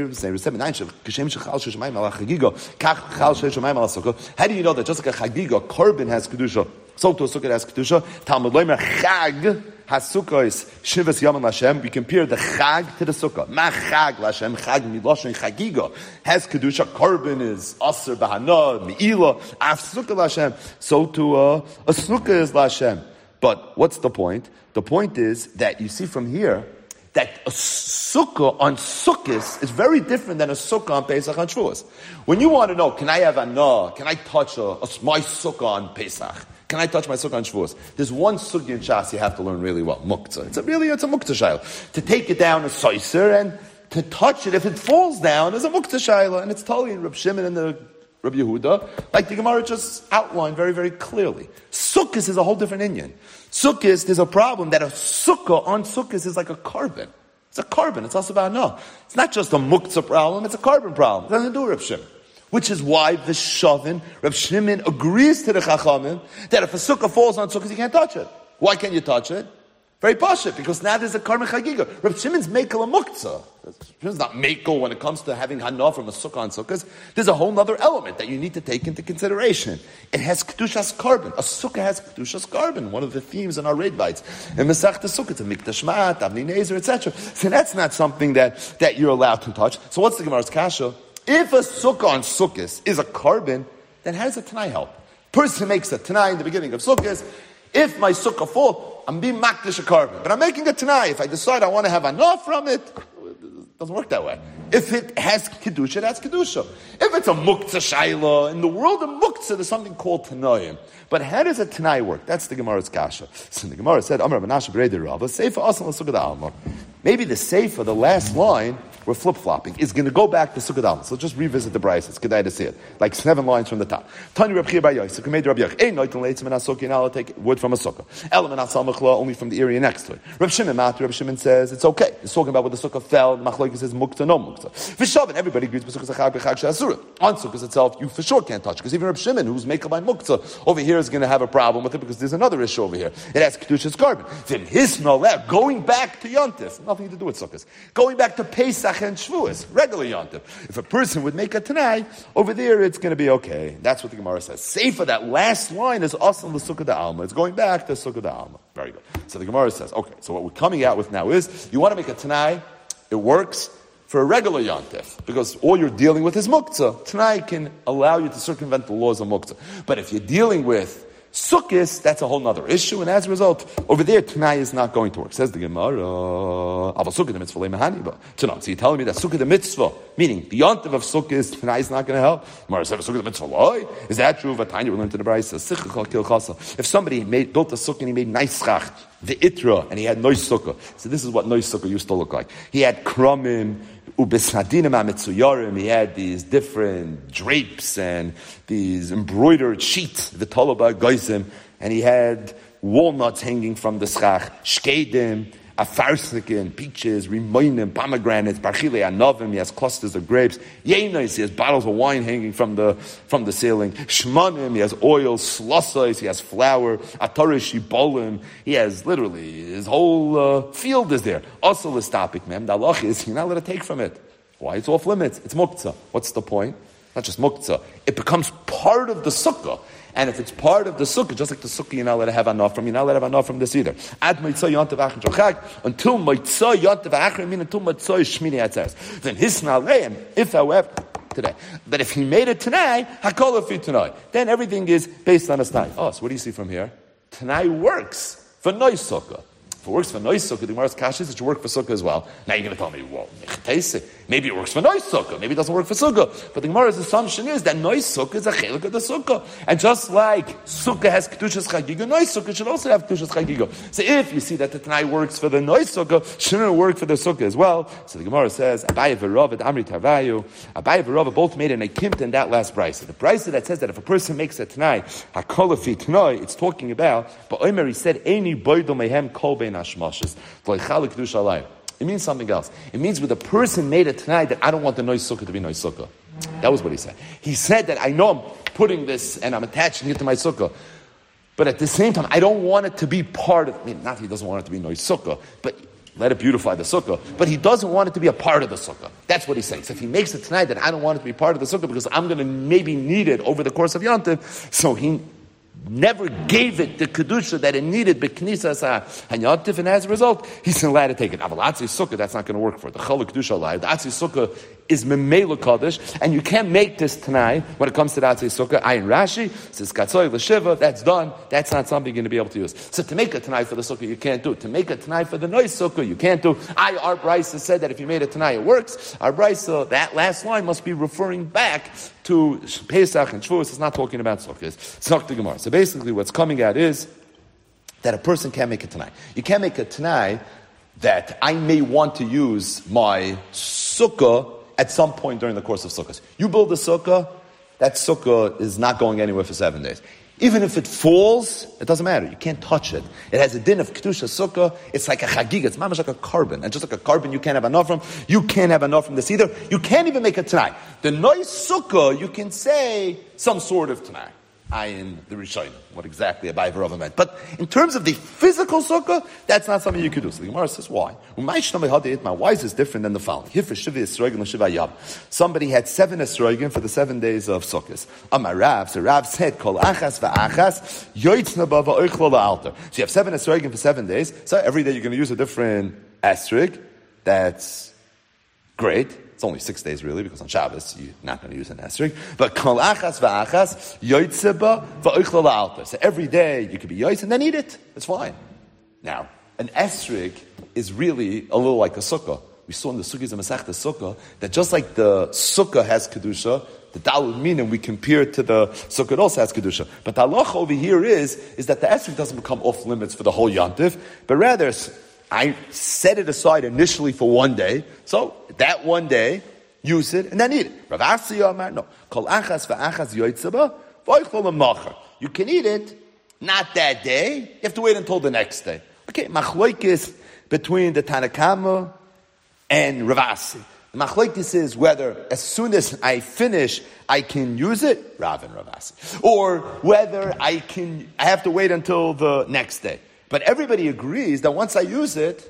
B: Kishem Shechal Sheshamayim Ala Chagiga, Kach Chal Sheshamayim Ala Sukkah. How do you know that just like a Chagiga, Korban has Kedusha, so to a Sukkah has Kedusha? Talmud Leimer Chag HaSukkah is Shivas Yomim Lashem. We compare the Chag to the Sukkah. Ma Chag Lashem, Chag Miloshen Chagiga has Kedusha. Korban is Asur Bahana, Me'ilah, Af Sukkah Lashem. So to a Sukkah is Lashem. But what's the point? The point is that you see from here that a sukkah on sukkahs is very different than a sukkah on Pesach and Shavuos. When you want to know, can I have anah? Can I touch my sukkah on Pesach? Can I touch my sukkah on Shavuos? There's one sukkah in Shas you have to learn really well. Muktzah. It's a muktzah shayla. To take it down is soiser, and
A: To touch it, if it falls down, is a muktzah shayla, and it's totally in Reb Shimon and the Reb Yehuda, like the Gemara just outlined very, very clearly. Sukkos is a whole different inyan. Sukkos, there's a problem that a sukkah on Sukkos is like a carbon. It's a carbon. It's also about no. It's not just a muktzah problem, it's a carbon problem. It doesn't do Reb Shimon. Which is why the Shavin, Reb Shimon agrees to the Chachamim that if a sukkah falls on Sukkos, you can't touch it. Why can't you touch it? Very pashut, because now there's a karma chagiga. Reb Shimon's mekel a muktzah. Reb Shimon's not mekel when it comes to having hana from a sukkah on sukkahs. There's a whole other element that you need to take into consideration. It has kedushas carbon. A sukkah has kedushas carbon. One of the themes in our raid bites. In Masech the sukkah, it's a mikdash mat, avni nezer, etc. So that's not something that you're allowed to touch. So what's the Gemara's kasha? If a sukkah on sukkahs is a carbon, then how does a tanai help? Person makes a tanai in the beginning of sukkahs. If my sukkah falls, I'm being makdish a carbon. But I'm making a tanai. If I decide I want to have enough from it, it doesn't work that way. If it has kedusha, that's kedusha. If it's a muktzah shayla, in the world of muktzah, there's something called tanayim. But how does a tanai work? That's the Gemara's kasha. So the Gemara said, Amar Menashe B'rei Rava, Seifa Asal Sukkah Alma. Maybe the Seifa, the last line, we're flip-flopping, is going to go back to Sukkah Alma. So just revisit the Bryce. It's good to see it. Like 7 lines from the top. Tani Reb Chia Bar Yosef, Kamei Reb Yoch, Ein Noitin Leitzim and Asukah, and I'll take wood from a sukkah. Element Asal Mechla, only from the area next to it. Reb Shimon Mat, Reb Shimon says, it's okay. He's talking about when the sukkah fell, the Machlokes says muktzah, no muktzah. V'shavin, everybody agrees with Sukkah Zachar B'chag She'asura. On Sukkahs itself, you for sure can't touch, because even Reb Shimon, who's making by muktzah, over here is going to have a problem with it, because there's another issue over here. It has Kedushas carbon. Then his noleh, going back to Yontif, nothing to do with Sukkahs. Going back to Pesach and Shavuos, regular Yontif. If a person would make a Tanai, over there it's going to be okay. That's what the Gemara says. Seifa, that last line is Asal L'Sukkah D'Alma. It's going back to Sukkah D'Alma. Very good. So the Gemara says, okay, so what we're coming out with now is, you want to make a Tanai, it works for a regular Yontif, because all you're dealing with is Muktzah. Tanai can allow you to circumvent the laws of Muktzah. But if you're dealing with Sukkos, that's a whole other issue, and as a result, over there, Tanai is not going to work. Says the Gemara, so you're telling me that Sukkah the mitzvah, meaning the yontiv of Sukkos, Tanai is not going to help? Gemara said, Sukkah the mitzvah, is that true? We learned to the Brayso. If somebody built a Sukkah and he made nice schach, the itra, and he had nois Sukkah. So this is what nois Sukkah used to look like. He had krumim, he had these different drapes and these embroidered sheets, the talaba goizim, and he had walnuts hanging from the schach, shkedim, afarsikin, peaches, rimoinim, pomegranates, barchile anovim, he has clusters of grapes, yenos, he has bottles of wine hanging from the ceiling, shmanim, he has oil, slosais, he has flour, atarish, shibolim, he has literally, his whole field is there. Also this topic, ma'am, the halach is, you're not allowed to take from it. Why? It's off limits. It's muktzah. What's the point? Not just muktzah. It becomes part of the sukkah. And if it's part of the sukkah, just like the sukkah, you're not allowed to have enough from, you're not allowed to have enough from this either. Ad meitzah yontav achron shachag, until meitzah yontav achron, mean until meitzah shmini atzeres. Then hisna leim, if however, today. But if he made it Tanai, hakol afi Tanai. Then everything is based on a Tanai. Oh, so what do you see from here? Tanai works for nois sukkah. If it works for nois sukkah, the Gemara's kasha is it should work for sukkah as well. Now you're going to tell me, well, maybe it works for nois sukkah, maybe it doesn't work for sukkah. But the Gemara's assumption is that nois sukkah is a chelik of the sukkah. And just like sukkah has kedushas chagiga, nois sukkah should also have kedushas chagiga. So if you see that the Tanai works for the nois sukkah, shouldn't it work for the sukkah as well? So the Gemara says, Abaye v'Rava Amri Tarvayu, Abaye v'Rava both made an akimt in that last brisa. The brisa that says that if a person makes a Tanai, hakol afi Tanai, it's talking about, but Omer he said, Eini boido mehem kol bein hashmashes, v'leichalik kedush alayim. It means something else. It means with a person made it tonight that I don't want the nois sukkah to be nois sukkah. That was what he said. He said that I know I'm putting this and I'm attaching it to my sukkah, but at the same time I don't want it to be part of. I mean, not he doesn't want it to be nois sukkah, but let it beautify the sukkah. But he doesn't want it to be a part of the sukkah. That's what he's saying. So if he makes it tonight that I don't want it to be part of the sukkah because I'm going to maybe need it over the course of Yontif, so he never gave it the kedusha that it needed b'knisas hanyatif, and as a result, he's allowed to take it. Avalatzi sukkah, that's not going to work for it. The chaluk kedusha alive. The atzi sukkah is memela kaddish, and you can't make this tanai when it comes to the atzi sukkah. Ayin Rashi says katzoy l'shiva. That's done. That's not something you're going to be able to use. So to make a tanai for the sukkah, you can't do it. To make a tanai for the nois sukkah, you can't do. Our brisa said that if you made a tanai, it works. Our brisa, that last line must be referring back to Pesach and Shavuos. It's not talking about sukkahs. It's not the Gemara. So basically what's coming out is that a person can't make a tanai. You can't make a tanai that I may want to use my sukkah at some point during the course of sukkahs. You build a sukkah, that sukkah is not going anywhere for 7 days. Even if it falls, it doesn't matter. You can't touch it. It has a din of kedusha sukkah. It's like a chagiga. It's mamash like a carbon. And just like a carbon, you can't have enough from. You can't have enough from this either. You can't even make a tanai. The nice sukkah, you can say some sort of tanai. Ayin, the Rishonim, what exactly a Baivarova meant. But in terms of the physical sukkah, that's not something you could do. So the Gemara says, why? Why is this different than the following? Somebody had 7 esrogim for the 7 days of sukkahs. Amarav, so Rav said, Kol achas va'achas, yoitzna ba va'oichlo la'alter. So you have 7 esrogim for 7 days, so every day you're going to use a different esrog. That's great. It's only 6 days really, because on Shabbos you're not going to use an esrog. But kol achas va'achas yotzeba va'oichla la'alter. So every day you could be yoitz and then eat it. It's fine. Now, an esrog is really a little like a sukkah. We saw in the Sugis of Masechta Sukkah that just like the sukkah has kedusha, the Dalud Minim we compare it to the sukkah, it also has kedusha. But the halacha over here is that the esrog doesn't become off limits for the whole yontif, but rather I set it aside initially for 1 day, so that 1 day, use it, and then eat it. Rav Asi Amar, no. Kol achas va'achas yotzeba, v'oichol l'macher. You can eat it, not that day, you have to wait until the next day. Okay, machloikis between the Tanakama and Rav Asi. The machloikis is whether as soon as I finish, I can use it, Rav and Rav Asi. Or whether I have to wait until the next day. But everybody agrees that once I use it,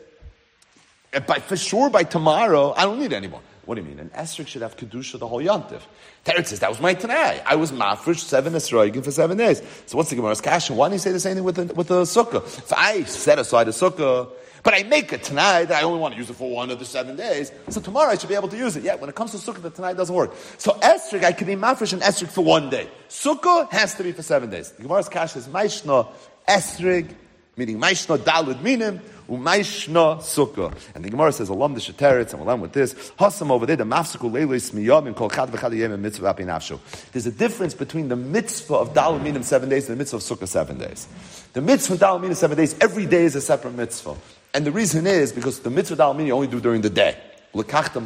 A: for sure by tomorrow, I don't need it anymore. What do you mean? An esrog should have kedusha the whole yontif. Teretz says, that was my tanai. I was mafresh 7 esrogim for 7 days. So what's the Gemara's kasha? Why don't you say the same thing with the sukkah? If I set aside a sukkah, but I make a tanai that I only want to use it for 1 of the 7 days, so tomorrow I should be able to use it. Yeah, when it comes to sukkah, the tanai doesn't work. So esrog, I can be mafresh and esrog for 1 day. Sukkah has to be for 7 days. The Gemara's kasha is maishna esrog, meaning Maishna Dalud Minim, Umaishna Sukkah. And the Gemara says, Alam the Sheteretz, and we'll end with this, Hasam over there, the Mafsiku Leilis Miyam, and Kol Chad V'chad Yem, and Mitzvah Api Nafshu. There's a difference between the mitzvah of Dalud Minim 7 days and the mitzvah of Sukkah 7 days. The mitzvah of Dalud Minim 7 days, every day is a separate mitzvah. And the reason is because the mitzvah of Dalud Minim you only do during the day. The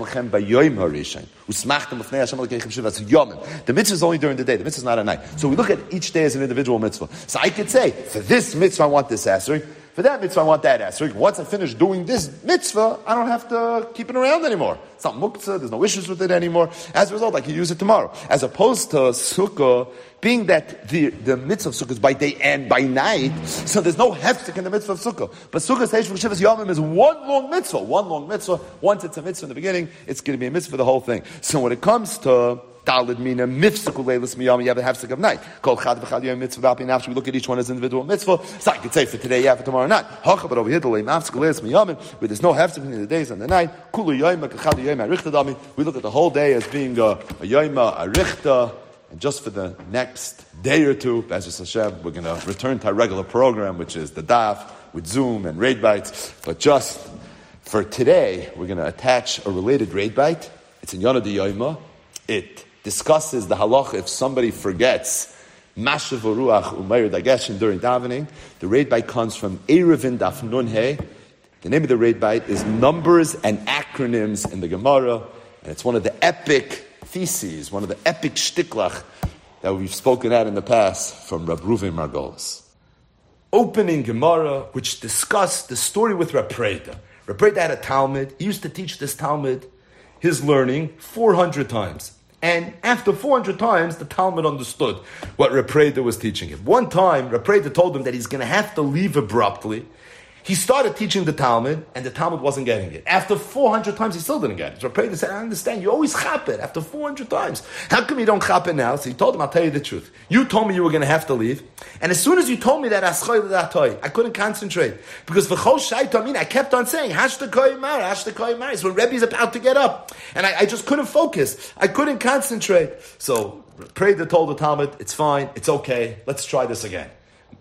A: mitzvah is only during the day. The mitzvah is not at night. So we look at each day as an individual mitzvah. So I could say, for this mitzvah I want this esrog, for that mitzvah I want that esrog. Once I finish doing this mitzvah, I don't have to keep it around anymore. It's not muktzah, there's no issues with it anymore. As a result, I can use it tomorrow. As opposed to sukkah, being that the mitzvah of sukkah is by day and by night, so there's no heftik in the mitzvah of sukkah. But sukkah stage for Shivas Yomim is one long mitzvah. Once it's a mitzvah in the beginning, it's going to be a mitzvah for the whole thing. So when it comes to Dalid Mina, Mifsukul Leilis Miyam, you have a heftik of night. Kol Chad V'chad Yom Mitzvah Api Nafshu, we look at each one as individual mitzvah. So I could say for today, yeah, for tomorrow not. Hacha, but over here, the Leim Mifsukul Leilis Miyam, where there's no heftik between the days and the night. Kulu Yoyma, Kachad Yoyma, Arichta Dami. We look at the whole day as being a Yoyma, Arichta. And just for the next day or two, B'ezras Hashem, we're going to return to our regular program, which is the Daf, with Zoom and Raid Bites. But just for today, we're going to attach a related Raid Bite. It's in Yonah D'Yoyma. It discusses the halacha if somebody forgets Mashav Ruach Umayr Dageshin during davening. The Raid Bite comes from Erevin Daf Nun Hey. The name of the Raid Bite is Numbers and Acronyms in the Gemara. And it's one of the epic theses, one of the epic shtiklach that we've spoken at in the past from Rab Reuven Margolis. Opening Gemara, which discussed the story with Rab Preida. Rab Preida had a Talmud. He used to teach this Talmud, his learning, 400 times. And after 400 times, the Talmud understood what Rab Preida was teaching him. One time, Rab Preida told him that he's going to have to leave abruptly. He started teaching the Talmud, and the Talmud wasn't getting it. After 400 times, he still didn't get it. So Rab Preida said, I understand, you always chap it after 400 times. How come you don't chap it now? So he told him, I'll tell you the truth. You told me you were going to have to leave, and as soon as you told me that, I couldn't concentrate. Because v'chol shaitamina, I kept on saying, Hashtakoy Mar. So when Rebbe's about to get up, and I just couldn't focus. I couldn't concentrate. So Rab Preida told the Talmud, it's fine, it's okay, let's try this again.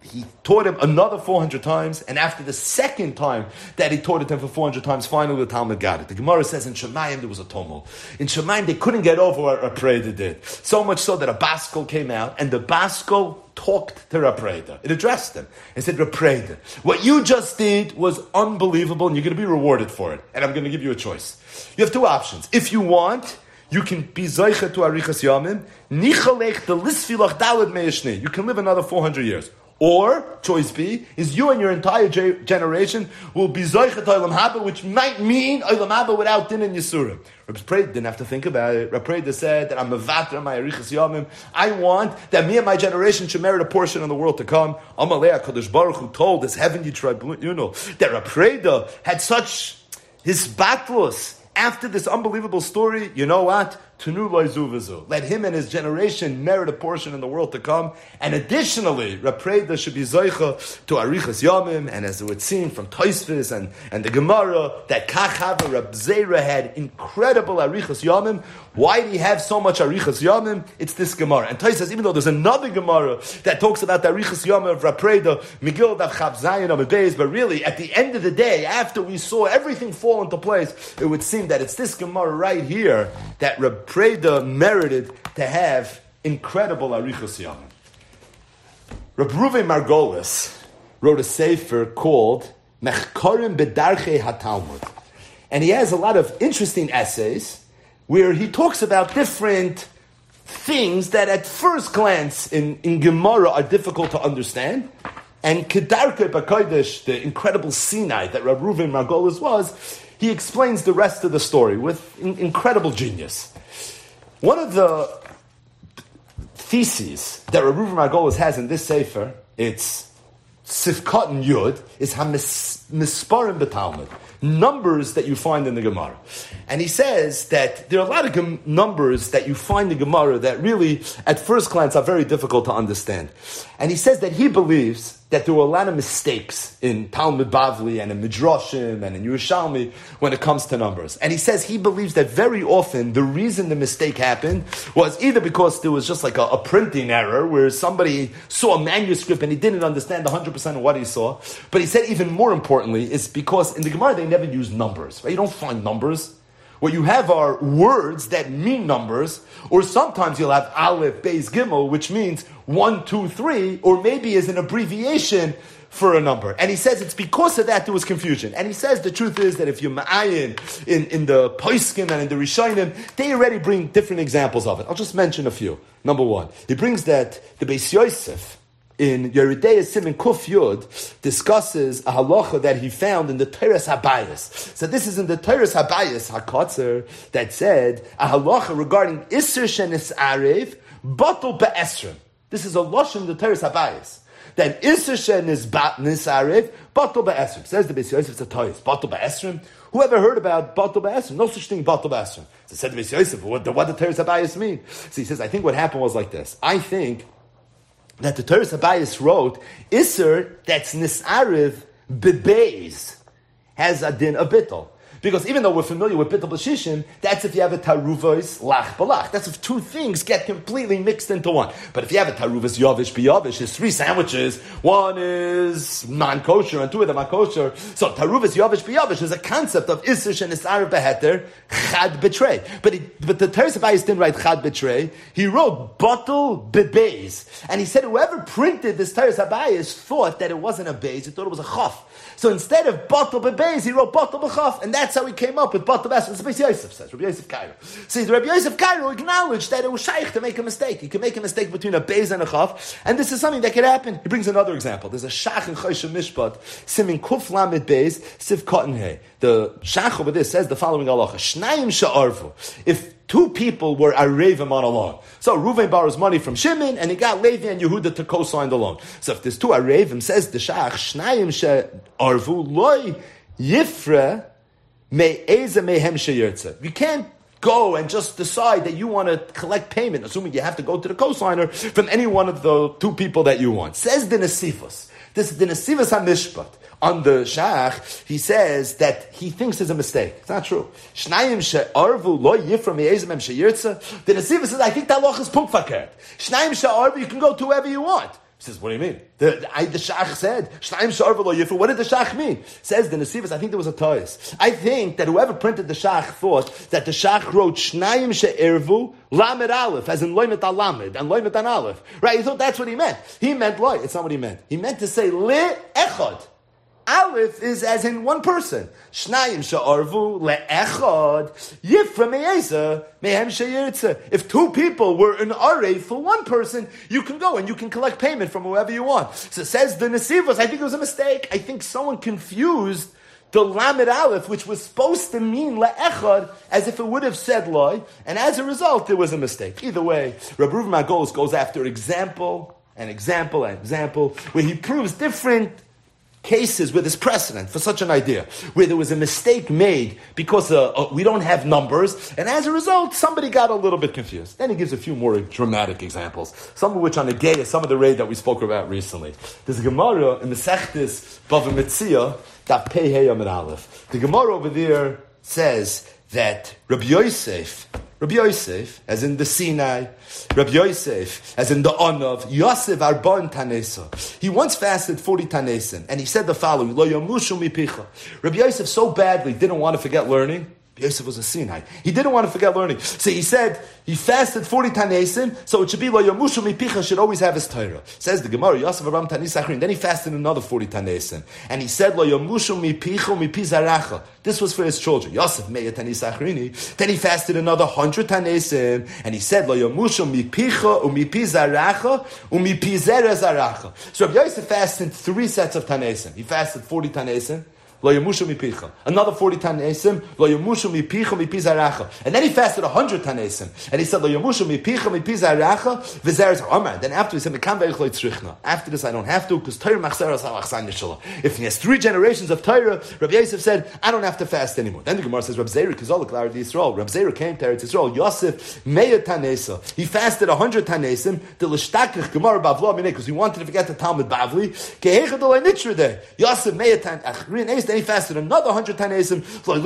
A: he taught him another 400 times, and after the second time that he taught it to him for 400 times, finally the Talmud got it. The Gemara says in Shemayim there was a tumult. In Shemayim they couldn't get over what Rav Preida did. So much so that a Baskel came out, and the Baskel talked to Rav Preida. It addressed him. It said, Rav Preida, what you just did was unbelievable, and you're going to be rewarded for it. And I'm going to give you a choice. You have two options. If you want, you can be Zoicha to Arichas Yamim, Nichalech the Lisfilach Daled Meishne. You can live another 400 years. Or, choice B, is you and your entire generation will be Zoicha to Olam Haba, which might mean Olam Haba without Din and Yisurim. Rabbi Preida didn't have to think about it. Rabbi Preida said that I'm a vatra my Arichas Yamim. I want that me and my generation should merit a portion in the world to come. Amalei HaKadosh Baruch Hu told this heavenly tribunal that Rabbi Preida had such his battles after this unbelievable story. You know what? Tunu loizu v'zu. Let him and his generation merit a portion in the world to come. And additionally, Rav Preida should be zoicha to Arichas Yamim, and as it would seem from Tosfos and the Gemara, that Kachava Rab Zera had incredible Arichas Yamim. Why do he have so much Arichas Yamim? It's this Gemara. And Tosfos says, even though there's another Gemara that talks about the Arichas Yamim of Rav Preida, Megillah Daf Chav Zayin Amud Beis, but really, at the end of the day, after we saw everything fall into place, it would seem that it's this Gemara right here that Rav Preida merited to have incredible Arichas Yamim. Reb Reuven Margolis wrote a sefer called Mechkorim B'Darchei HaTalmud. And he has a lot of interesting essays where he talks about different things that at first glance in Gemara are difficult to understand. And Kedarkei B'Kodesh, the incredible Sinai that Reb Reuven Margolis was, he explains the rest of the story with incredible genius. One of the theses that Reb Reuven Margolis has in this sefer, it's Sifkat and Yud, is Misparim B'Talmud, numbers that you find in the Gemara. And he says that there are a lot of numbers that you find in Gemara that really, at first glance, are very difficult to understand. And he says that he believes that there were a lot of mistakes in Talmud Bavli and in Midrashim and in Yerushalmi when it comes to numbers. And he says he believes that very often the reason the mistake happened was either because there was just like a printing error where somebody saw a manuscript and he didn't understand 100% of what he saw. But he said even more importantly is because in the Gemara they never use numbers. Right? You don't find numbers. What you have are words that mean numbers, or sometimes you'll have Aleph, Beis, Gimel, which means 1, 2, 3, or maybe is an abbreviation for a number. And he says it's because of that there was confusion. And he says the truth is that if you ma'ayin in the Poskim and in the Rishonim, they already bring different examples of it. I'll just mention a few. Number one, he brings that the Beis Yosef in Yeridei Siman Kuf Yud discusses a halacha that he found in the Teres Habayis. So this is in the Teres Habayis HaKotzer that said a halacha regarding Isser Shenis Arev Batul Be'esrim. This is a lashon in the Teres Habayis. That Isser Shenis Arev Batul Be'esrim. Says the Beis Yosef, it's a Toys. Batul Be'esrim. Whoever heard about Batul Be'esrim? No such thing Batul Be'esrim. So said the Beis Yosef, what did Teres Habayis mean? So he says, I think what happened was like this. I think that the Teres Habayis wrote, Isser, that's Nis'ariv, Bebeis, has a din of bittul. Because even though we're familiar with bittul b'shishim, that's if you have a taruvos lach balach. That's if two things get completely mixed into one. But if you have a taruvos yavish b'yavish, there's three sandwiches. One is non-kosher and two of them are kosher. So taruvos yavish b'yavish is a concept of Isser and Isar beheter chad betray. But the Teres Habayis didn't write chad betray. He wrote batul bebeis. And he said whoever printed this Teres Habayis thought that it wasn't a beis, he thought it was a chaf. So instead of batul bebeis, he wrote batul b'chaf. And that's how he came up with batul be'esrim. That's what Rabbi Yosef says. Rabbi Yosef Cairo. See, Rabbi Yosef Cairo acknowledged that it was shaykh to make a mistake. You can make a mistake between a beis and a chaf, and this is something that could happen. He brings another example. There's a shach in Choshen Mishpat, Simin Kuf Lamed Beis, Siv Cotton Hay. The shach over this says the following halacha: Shnayim she'arvu. If two people were arevim on a loan. So Reuven borrows money from Shimon, and he got Levi and Yehuda to co-sign the loan. So if there's two arevim, says the shach, Shnayim she'arvu loy yifre me'eza mehem sheyirtze. You can't go and just decide that you want to collect payment, assuming you have to go to the co-signer, from any one of the two people that you want. Says the Nesifos. This is the Nesifos HaMishpat. On the Shach, he says that he thinks it's a mistake. It's not true. Shnayim she'arvu lo yifra me'ezem em she'yirtza. The Nesifos says, I think that loch is pukfakert. Shnayim she'arvu, you can go to whoever you want. He says, what do you mean? The Shach said, Shnayim Sharva Lo Yifru. What did the Shach mean? Says the Nesivos, I think there was a toys. I think that whoever printed the Shach thought that the Shach wrote Shnayim She'ervu Lamed Aleph, as in Loimet Al Lamed, and Loimet Al Aleph. Right? He thought that's what he meant. He meant Loy. It's not what he meant. He meant to say Le Echad. Aleph is as in one person. Shnayim she'arvu le'echad yifra me'eza mehem she'yirtze. If two people were an array for one person, you can go and you can collect payment from whoever you want. So it says the Nesivos, I think it was a mistake. I think someone confused the Lamed Aleph, which was supposed to mean le'echad, as if it would have said loy, and as a result, there was a mistake. Either way, Rabbi Reuven Margolis goes after example, where he proves different cases where there's precedent for such an idea, where there was a mistake made because we don't have numbers, and as a result, somebody got a little bit confused. Then he gives a few more dramatic examples, some of which on the Geya, some of the raid that we spoke about recently. There's a Gemara in the Sechtes Bava Metzia, Daf Pei Hey Amud Aleph. The Gemara over there says that Rabbi Yosef, as in the Sinai, Rabbi Yosef, as in the Onav, Yosef Arbon Tanesa. He once fasted 40 Tanesim, and he said the following, Lo Yamushu Mipicha. Rabbi Yosef so badly didn't want to forget learning. Yosef was a Sinai. He didn't want to forget learning. So he said, he fasted 40 Tanesim, so it should be Lo Yamushu Mipicha, should always have his Torah. Says the Gemara, Yosef Arbon Tanesim. Then he fasted another 40 Tanesim, and he said, Lo Yamushu Mipicha Mipi Zaracha. This was for his children. Yosef Meya Tanis Achrini. Then he fasted another 100 Tanesim, and he said, Lo Yamushu Mipicha Umipi Zaracha Umipi Zera Zaracha. So Rabbi Yosef fasted 3 sets of Tanesim. He fasted 40 Tanesim, Lo Yamushu Mipicha. Another 40 Tanesim, Lo Yamushu Mipicha Mipi Zaracha. And then he fasted 100 Tanesim, and he said, Lo Yamushu Mipicha Mipi Zaracha V'Zeres Ha'amar. Then after he said, Mekam Ve'ichloi Tzrichna. After this I don't have to, because Torah Machzeres Ha'achsan Yishallah. If he has 3 generations of Torah, Rabbi Yosef said, I don't have to fast anymore. Then the Gemara says, Rab Zera, Kizol Clarity Yisrael. Rab Zera came to Eretz Yisrael. Yosef Meya Tanesa. He fasted 100 Tanesim, the L'shtakach Gemara Bavla Minei, because he wanted to forget the Talmud Bavli. Kehecha D'lai Nitra Deh. Yosef Meya Tanesa. Then he fasted another 100 Tanesim,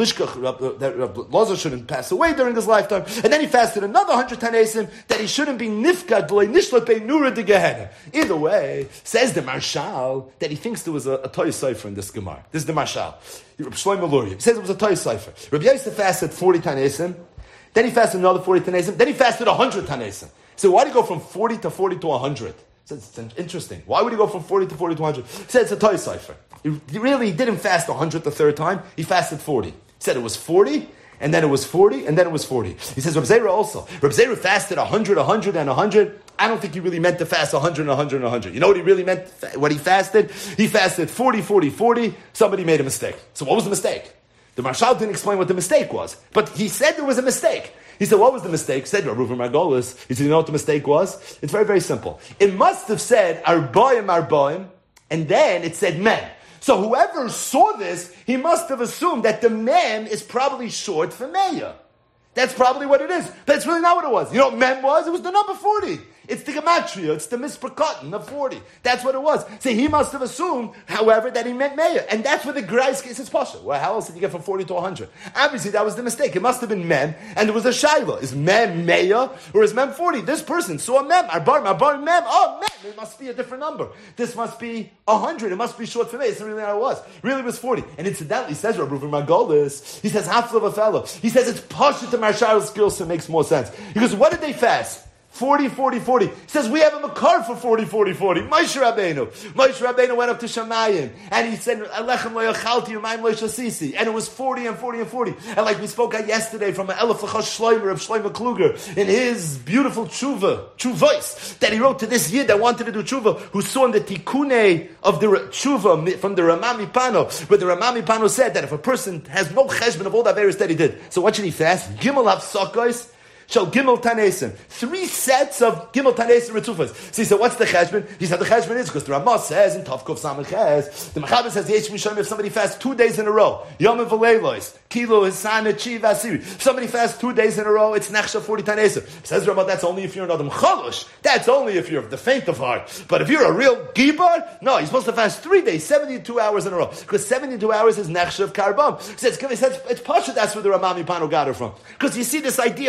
A: that Lazar shouldn't pass away during his lifetime. And then he fasted another 100 Tanesim, that he shouldn't be nifkad D'lai Nishlat Bei Nura De Gehenna. Either way, says the Marshal that he thinks there was a Toy Cipher in this Gemara. This is the Marshal. Shlomo Luria. He says it was a Toy Cipher. Rabbi Yosef fasted 40 Tanesim, then he fasted another 40 Tanesim, then he fasted 100 Tanesim. So why did he go from 40 to 40 to 100? It's interesting. Why would he go from 40 to 40 to 100? He said it's a Toy Cipher. He really didn't fast 100 the third time. He fasted 40. He said it was 40, and then it was 40, and then it was 40. He says Reb Zera also. Reb Zera fasted 100, 100, and 100. I don't think he really meant to fast 100, 100, 100. You know what he really meant, what he fasted? He fasted 40, 40, 40. Somebody made a mistake. So what was the mistake? The Marshal didn't explain what the mistake was. But he said there was a mistake. He said, what was the mistake? Said Rabbi Reuven Margolis. He said, you know what the mistake was? It's very, very simple. It must have said, Arbaim, and then it said mem. So whoever saw this, he must have assumed that the mem is probably short for Meya. That's probably what it is. But it's really not what it was. You know what mem was? It was the number 40. It's the gematria. It's the mispercotton of 40. That's what it was. So he must have assumed, however, that he meant Meya. And that's where the Greis case is Pasha. Well, how else did you get from 40 to 100? Obviously, that was the mistake. It must have been mem, and there was a shayla. Is mem Meya, or is mem 40? This person saw mem. Arbar mem. Oh, mem. It must be a different number. This must be 100. It must be short for Meya. It's really not what it was. Really, it was 40. And incidentally, says Rabbi Reuven Margolis, he says, half of a fellow. He says, it's Pasha to Marshal's skills, so it makes more sense. Because what did they fast? 40, 40, 40. He says, we have a makar for 40, 40, 40. Moshe Rabbeinu went up to Shamayim, and he said, Alechem lo yachalti umayim lo yashasisi. And it was 40 and 40 and 40. And like we spoke at yesterday from Elef L'chas Shloimer of Shlomo Kluger, in his beautiful tshuva that he wrote to this yid that wanted to do tshuva, who saw in the tikune of the tshuva from the Ramami Pano, where the Ramami Pano said that if a person has no cheshbon of all the various that he did, so what should he fast? Gimel hafsakos, Shall Gimel Tanesim. 3 sets of Gimel Tanesim Ritzufas. So he said, what's the cheshbon? He said, the cheshbon is, because the Ramah says, in Tavkov Samachez, the Mechaber says, Yesh Mishayim, if somebody fasts 2 days in a row, Yom and V'leilos, Kilo, Hisana, Chiv, Asiri. If somebody fasts 2 days in a row, it's Nechsha 40 Tanesim. Says Ramah, that's only if you're an Adam Chalosh. That's only if you're of the faint of heart. But if you're a real Gibar, no, you're supposed to fast 3 days, 72 hours in a row. Because 72 hours is Nechsha of Karbam. He says, it's Pasha, that's where the Ramah Mipano got it from. Because you see this idea of fasting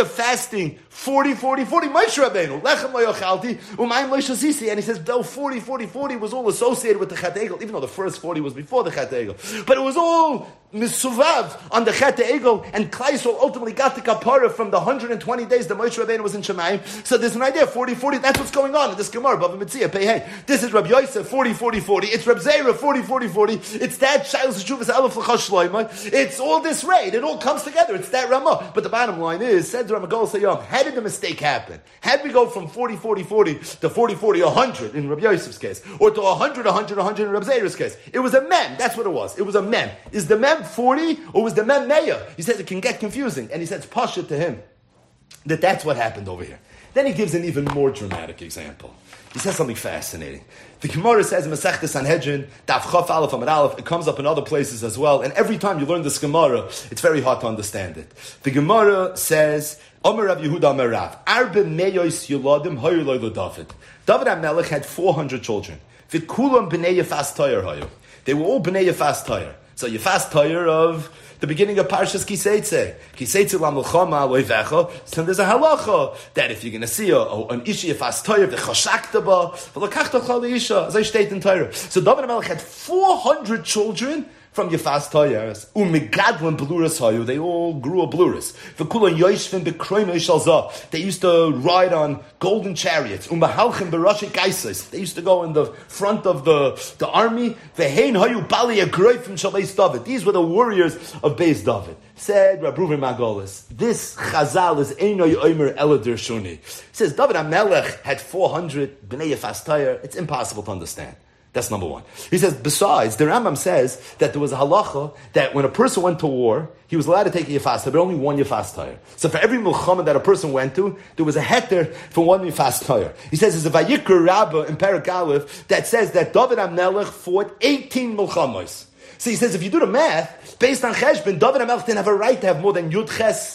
A: fasting 40, 40, 40. Moshe Rabbeinu, lechem lo yochalti, umayim lo shasisi. And he says, though 40, 40, 40 was all associated with the Chet Egel, even though the first 40 was before the Chet Egel. But it was all misuvav on the Chet Egel, and Klai Yisrael ultimately got the kapara from the 120 days that Moshe Rabbeinu was in Shemayim. So there's an idea, 40, 40, that's what's going on in this Gemara, Bava Metzia, pay hey. This is Rabbi Yosef, 40, 40, 40. It's Reb Zera, 40, 40, 40. It's that Shilas Shuvas Elef L'Chash Shloimeh. It's all this raid. It all comes together. It's that Ramah. But the bottom line is, said Ramah Gol Sayom, how did the mistake happen? Had we go from 40, 40, 40 to 40, 40, 100 in Rabbi Yosef's case, or to 100, 100, 100 in Reb Zera's case? It was a mem. That's what it was. It was a mem. Is the mem 40 or was the mem Meya? He says it can get confusing. And he says, Pasha to him, that that's what happened over here. Then he gives an even more dramatic example. He says something fascinating. The Gemara says in Masechta Sanhedrin, Daf Chaf Aleph Amud Aleph, it comes up in other places as well, and every time you learn this Gemara, it's very hard to understand it. The Gemara says, Omer Rav Yehuda Omer Rav, Arbe Meyois Yuladim Hoyu Loy David. David HaMelech had 400 children. V'kulam B'nei Yefas Toyer Hoyu. They were all B'nei Yefas Toyer. So Yefas Toyer of the beginning of Parshas Kiseitze. Kiseitze l'melchama loivecha. So there's a halacha that if you're going to see an ishi Yefas Toyer, v'choshakta ba, v'lokachta chal isha, as I state in Torah. So David HaMelech had 400 children from Yefas Toyers. Umegadlan bluris hayu. They all grew a bluris. V'kulan yoishvin b'kroino yishalza. They used to ride on golden chariots. Umahalchim b'rashi kaisis. They used to go in the front of the army. V'hein hayu bali agroifim shalei David. These were the warriors of Beis David. Said Rab Reuven Margolis, this Chazal is Einoy Omer Eladir Shuni. He says David HaMelech had 400 b'nei Yefas Toyer. It's impossible to understand. That's number one. He says, besides, the Rambam says that there was a halacha that when a person went to war, he was allowed to take a Yefas Toyer, but only one Yefas Toyer. So for every milchama that a person went to, there was a heter for one Yefas Toyer. He says there's a Vayikra Rabbah in Perek Aleph that says that David HaMelech fought 18 milchamos. So he says if you do the math, based on Cheshbon, David HaMelech didn't have a right to have more than Yud Ches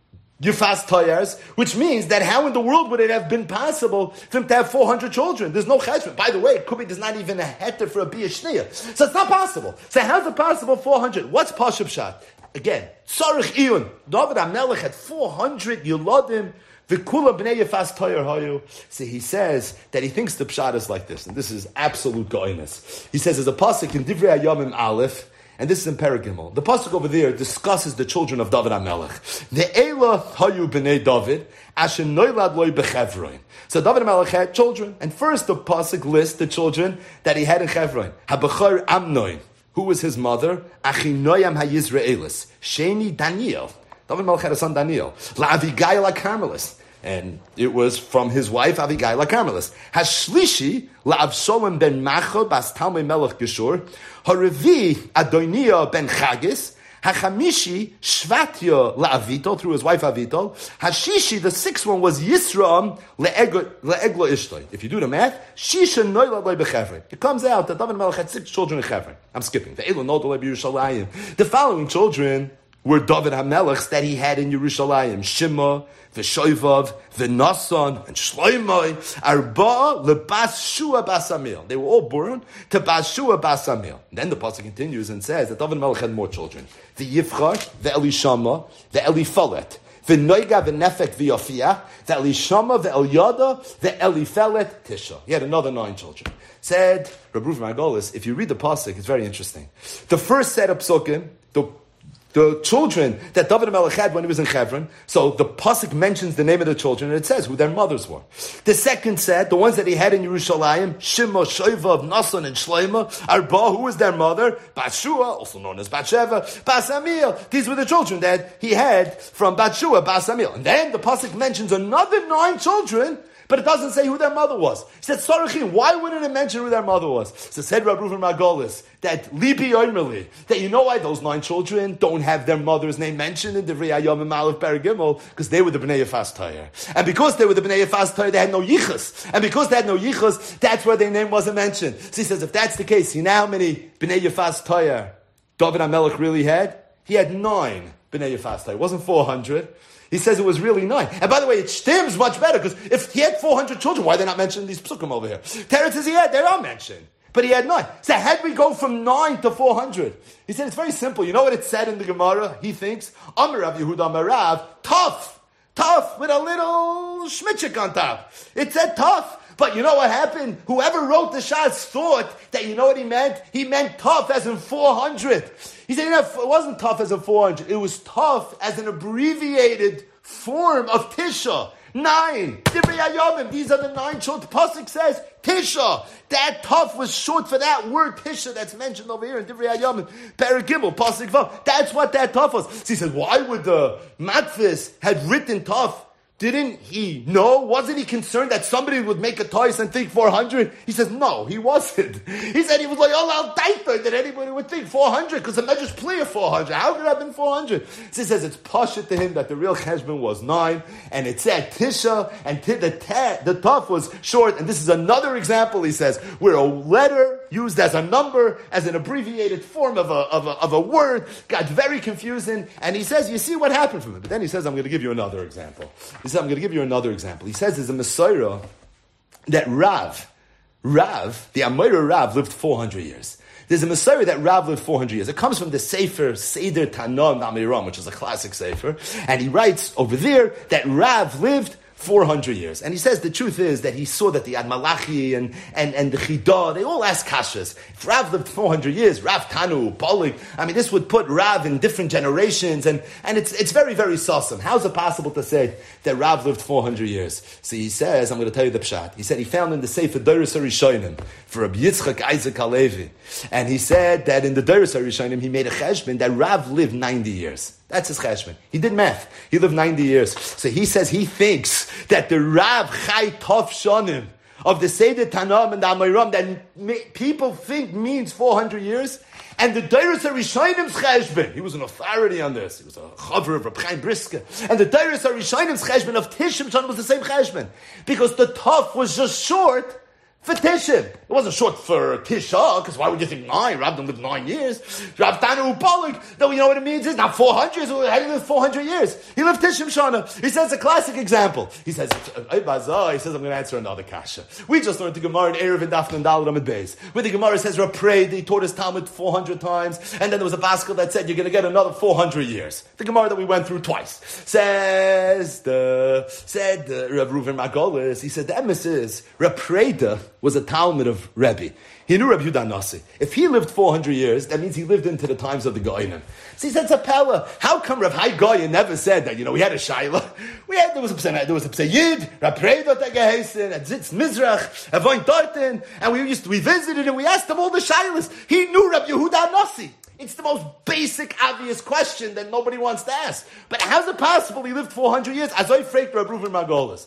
A: Yefas Toyers, which means that how in the world would it have been possible for him to have 400 children? There's no cheshbon. By the way, it could be there's not even a heter for a bia shniya. So it's not possible. So how's it possible 400? What's Pashup Shat? Again, Tzarich Iyun. David HaMelech had 400 Yuladim. V'kula b'nei Yefas Toyer hayu. So he says that he thinks the pshat is like this, and this is absolute goyness. He says there's a pasuk in Divrei Hayamim Aleph, and this is in Perek Gimel. The pasuk over there discusses the children of David HaMelech. Ve'ela hayu b'nei David, asher noilad loy b'Chevron. So David HaMelech had children, and first the pasuk lists the children that he had in Chevron. Habachar Amnon, who was his mother, Achinoyam HaYisraelis, Sheni Daniel. David HaMelech had a son Daniel. LaAvigail HaCarmelis. And it was from his wife Avigail HaCarmelis. Hashlishi LaAvshalom ben Macha bas Talmei Melech Geshur. Harevi Adoniah ben Chagis. Hachamishi Shvatya LaAvitol, through his wife Avitol. Hashishi, the sixth one, was Yisram le'eglo Ishtoi. If you do the math, Shisha Noilad Le Bechevron. It comes out that David HaMelech had 6 children in Chevron. I'm skipping. The following children were David HaMelech's that he had in Yerushalayim. Shima, V'shoivav, V'nasan, and Shloimoi, Arba, Lebas Shua Bas Amil. They were all born to Bas Shua Bas Amil. Then the pasuk continues and says that David HaMelech had more children. V'yifchar, V'elishama, V'elifalet, V'noiga, V'nefek, V'yofiyah, V'elishama, V'elyada, V'elifelet, Tisha. He had another 9 children. Said Reb Reuven Margolis, if you read the pasuk, it's very interesting. The first set of psukim, the children that David HaMelech had when he was in Chevron, so the pasuk mentions the name of the children and it says who their mothers were. The second set, the ones that he had in Yerushalayim, Shima, Shoivav, Nasan, and Shloima, Arba, who was their mother, Batshua, also known as Batsheva, Bas Amil. These were the children that he had from Batshua, Bas Amil. And then the pasuk mentions another 9 children, but it doesn't say who their mother was. He said, Sarachin, why wouldn't it mention who their mother was? So said Rab Reuven Margolis, that Libi Omerli, that you know why those 9 children don't have their mother's name mentioned in the Divrei Hayamim Aleph Perek Gimel? Because they were the Bnei Yefas Toyer. And because they were the Bnei Yefas Toyer, they had no yichus. And because they had no yichus, that's why their name wasn't mentioned. So he says, if that's the case, you know how many Bnei Yefas Toyer David HaMelech really had? He had 9 Bnei Yefas Toyer. It wasn't 400. He says it was really 9. And by the way, it stems much better, because if he had 400 children, why are they not mentioning these psukim over here? Teretz says he had, they are mentioned. But he had 9. So how did we go from 9 to 400? He said it's very simple. You know what it said in the Gemara? He thinks, Amar Rav Yehuda Amar Rav, tough. Tough with a little schmitchik on top. It said tough. But you know what happened? Whoever wrote the Shas thought that, you know what he meant? He meant tough as in 400. He said, it wasn't tough as in 400. It was tough as an abbreviated form of Tisha. 9. Divrei Hayamim. These are the 9 short. Pasuk says Tisha. That tough was short for that word Tisha that's mentioned over here in Divrei Hayamim. Perek Gimel, Pasuk Vav. That's what that tough was. So he said, why would the Matfis had written tough? Didn't he know? Wasn't he concerned that somebody would make a toys and think 400? He says, no, he wasn't. He said he was like, I'll daita that anybody would think 400 because the measure's clear 400. How could it have been 400? So he says it's pashut to him that the real cheshbon was 9 and it said Tisha and the tough was short. And this is another example, he says, where a letter used as a number, as an abbreviated form of a word, got very confusing. And he says, you see what happened from it. But then he says, I'm going to give you another example. He says, I'm going to give you another example. He says there's a Messiah that Rav, the Amora Rav, lived 400 years. There's a Messiah that Rav lived 400 years. It comes from the Sefer Seder Tanah Namiram, which is a classic Sefer. And he writes over there that Rav lived 400 years. And he says the truth is that he saw that the Ad Malachi and the Chidah, they all asked kashas. If Rav lived 400 years, Rav Tanu, Polig, I mean, this would put Rav in different generations, and it's very, very sawsome. How's it possible to say that Rav lived 400 years? So he says, I'm going to tell you the pshat. He said he found in the Sefer Doros HaRishonim for Rabbi Yitzchak Isaac Halevi, and he said that in the Doros HaRishonim he made a cheshbon that Rav lived 90 years. That's his cheshbon. He did math. He lived 90 years. So he says he thinks that the Rav Chai Tov Shonim of the Seder Tanam and the Amayram that people think means 400 years, and the Doros HaRishonim's cheshbon, he was an authority on this. He was a chaver of Reb Chaim Brisker. And the Doros HaRishonim's cheshbon of Tishim Shonim was the same cheshbon. Because the Tov was just short for Tishim. It wasn't short for Tisha, because why would you think 9? Rav lived 9 years. Rav Tanu Polig, though you know what it means? It's not 400, so how do you live 400 years? He lived Tishim Shana. He says a classic example. He says, I'm going to answer another kasha. We just learned the Gemara in Erev and Dafna and Daled Amid Beis, where the Gemara says, Raprei, he taught his Talmud 400 times, and then there was a basket that said, you're going to get another 400 years. The Gemara that we went through twice. Said Rav Reuven Margolis, he said, the emes is, Rapreida was a Talmud of Rebbe. He knew Rabbi Yehuda Nasi. If he lived 400 years, that means he lived into the times of the Goyim. So he said, Zapella, how come Rav Hai Goyen never said that? We had a Shaila. There was a Psayid, Rav Preidot Egehesen, at Zitz Mizrach, Avoin Dorten, and we visited and we asked him all the Shailas. He knew Rabbi Yehuda Nasi. It's the most basic, obvious question that nobody wants to ask. But how's it possible he lived 400 years? As I freaked Reb Reuven Margolis.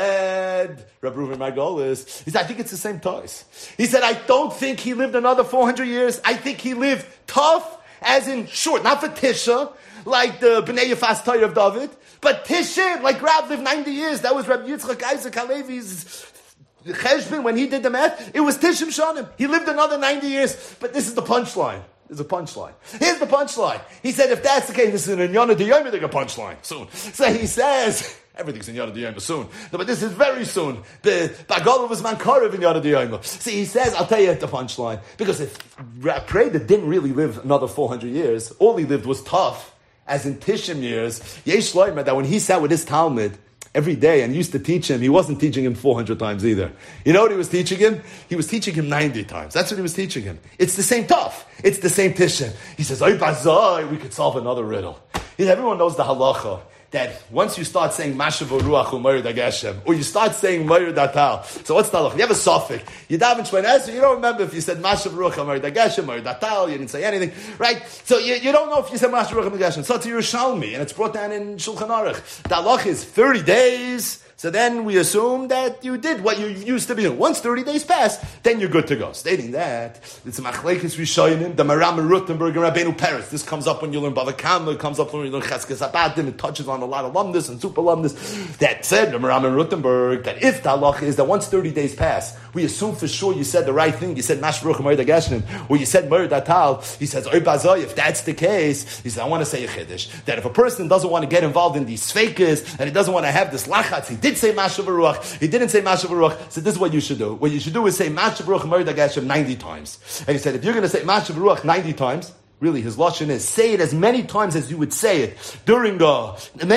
A: Said Reb Reuven Margolis, he said, I think it's the same toys. He said, I don't think he lived another 400 years. I think he lived tough, as in short, not for Tisha, like the Bnei Yefas Torah of David, but Tishim, like Rav lived 90 years. That was Rabbi Yitzchak Isaac Halevi's cheshbon when he did the math. It was Tishim Shonim. He lived another 90 years. But this is the punchline. There's a punchline. Here's the punchline. He said, if that's the case, this is an Inyana D'Yoma, they're a punchline soon. So he says, everything's in Inyana D'Yoma soon. No, but this is very soon. The Bagala was Mankarav in Inyana D'Yoma. See, he says, I'll tell you the punchline. Because if Preda didn't really live another 400 years, all he lived was tough, as in Tishim years. Yesh Loimer, that when he sat with his Talmud, every day and used to teach him, he wasn't teaching him 400 times either. You know what he was teaching him? He was teaching him 90 times. That's what he was teaching him. It's the same tough. It's the same Tishim. He says, we could solve another riddle. Everyone knows the halacha that once you start saying Mashav Ruach Umayr Dageshem, or you start saying Mayr Datal. So what's the halacha? You have a suffix. You daven Shmoneser, you don't remember if you said Mashav Ruach Umayr Dageshem, Mayr Datal, you didn't say anything, right? So you don't know if you said Mashav Ruach Umayr Dageshem. So it's Yerushalmi, and it's brought down in Shulchan Aruch. The halacha is 30 days. So then we assume that you did what you used to be doing. Once 30 days pass, then you're good to go. Stating that, it's a Machlekes Rishonim, the Maram Rutenberg and Rabbeinu Peretz. This comes up when you learn Bava Kama, it comes up when you learn Cheskes Abadim, it touches on a lot of lumdus and super lumdus. That said, the Maram Rutenberg, that if the halacha is that once 30 days pass, we assume for sure you said the right thing. You said Mash Baruch Mayr Dagashnim, or you said Mayr Datal. He says, Oy Bazai, if that's the case, he says, I want to say a Chiddush, that if a person doesn't want to get involved in these fakers, and he doesn't want to have this lachatz, he did say Mashav Ruach. He didn't say Mashav Ruach. So this is what you should do. What you should do is say Mashav Ruach Mayr Dagashim 90 times. And he said, if you're going to say Mashav Ruach 90 times, Really, his lashon is say it as many times as you would say it during a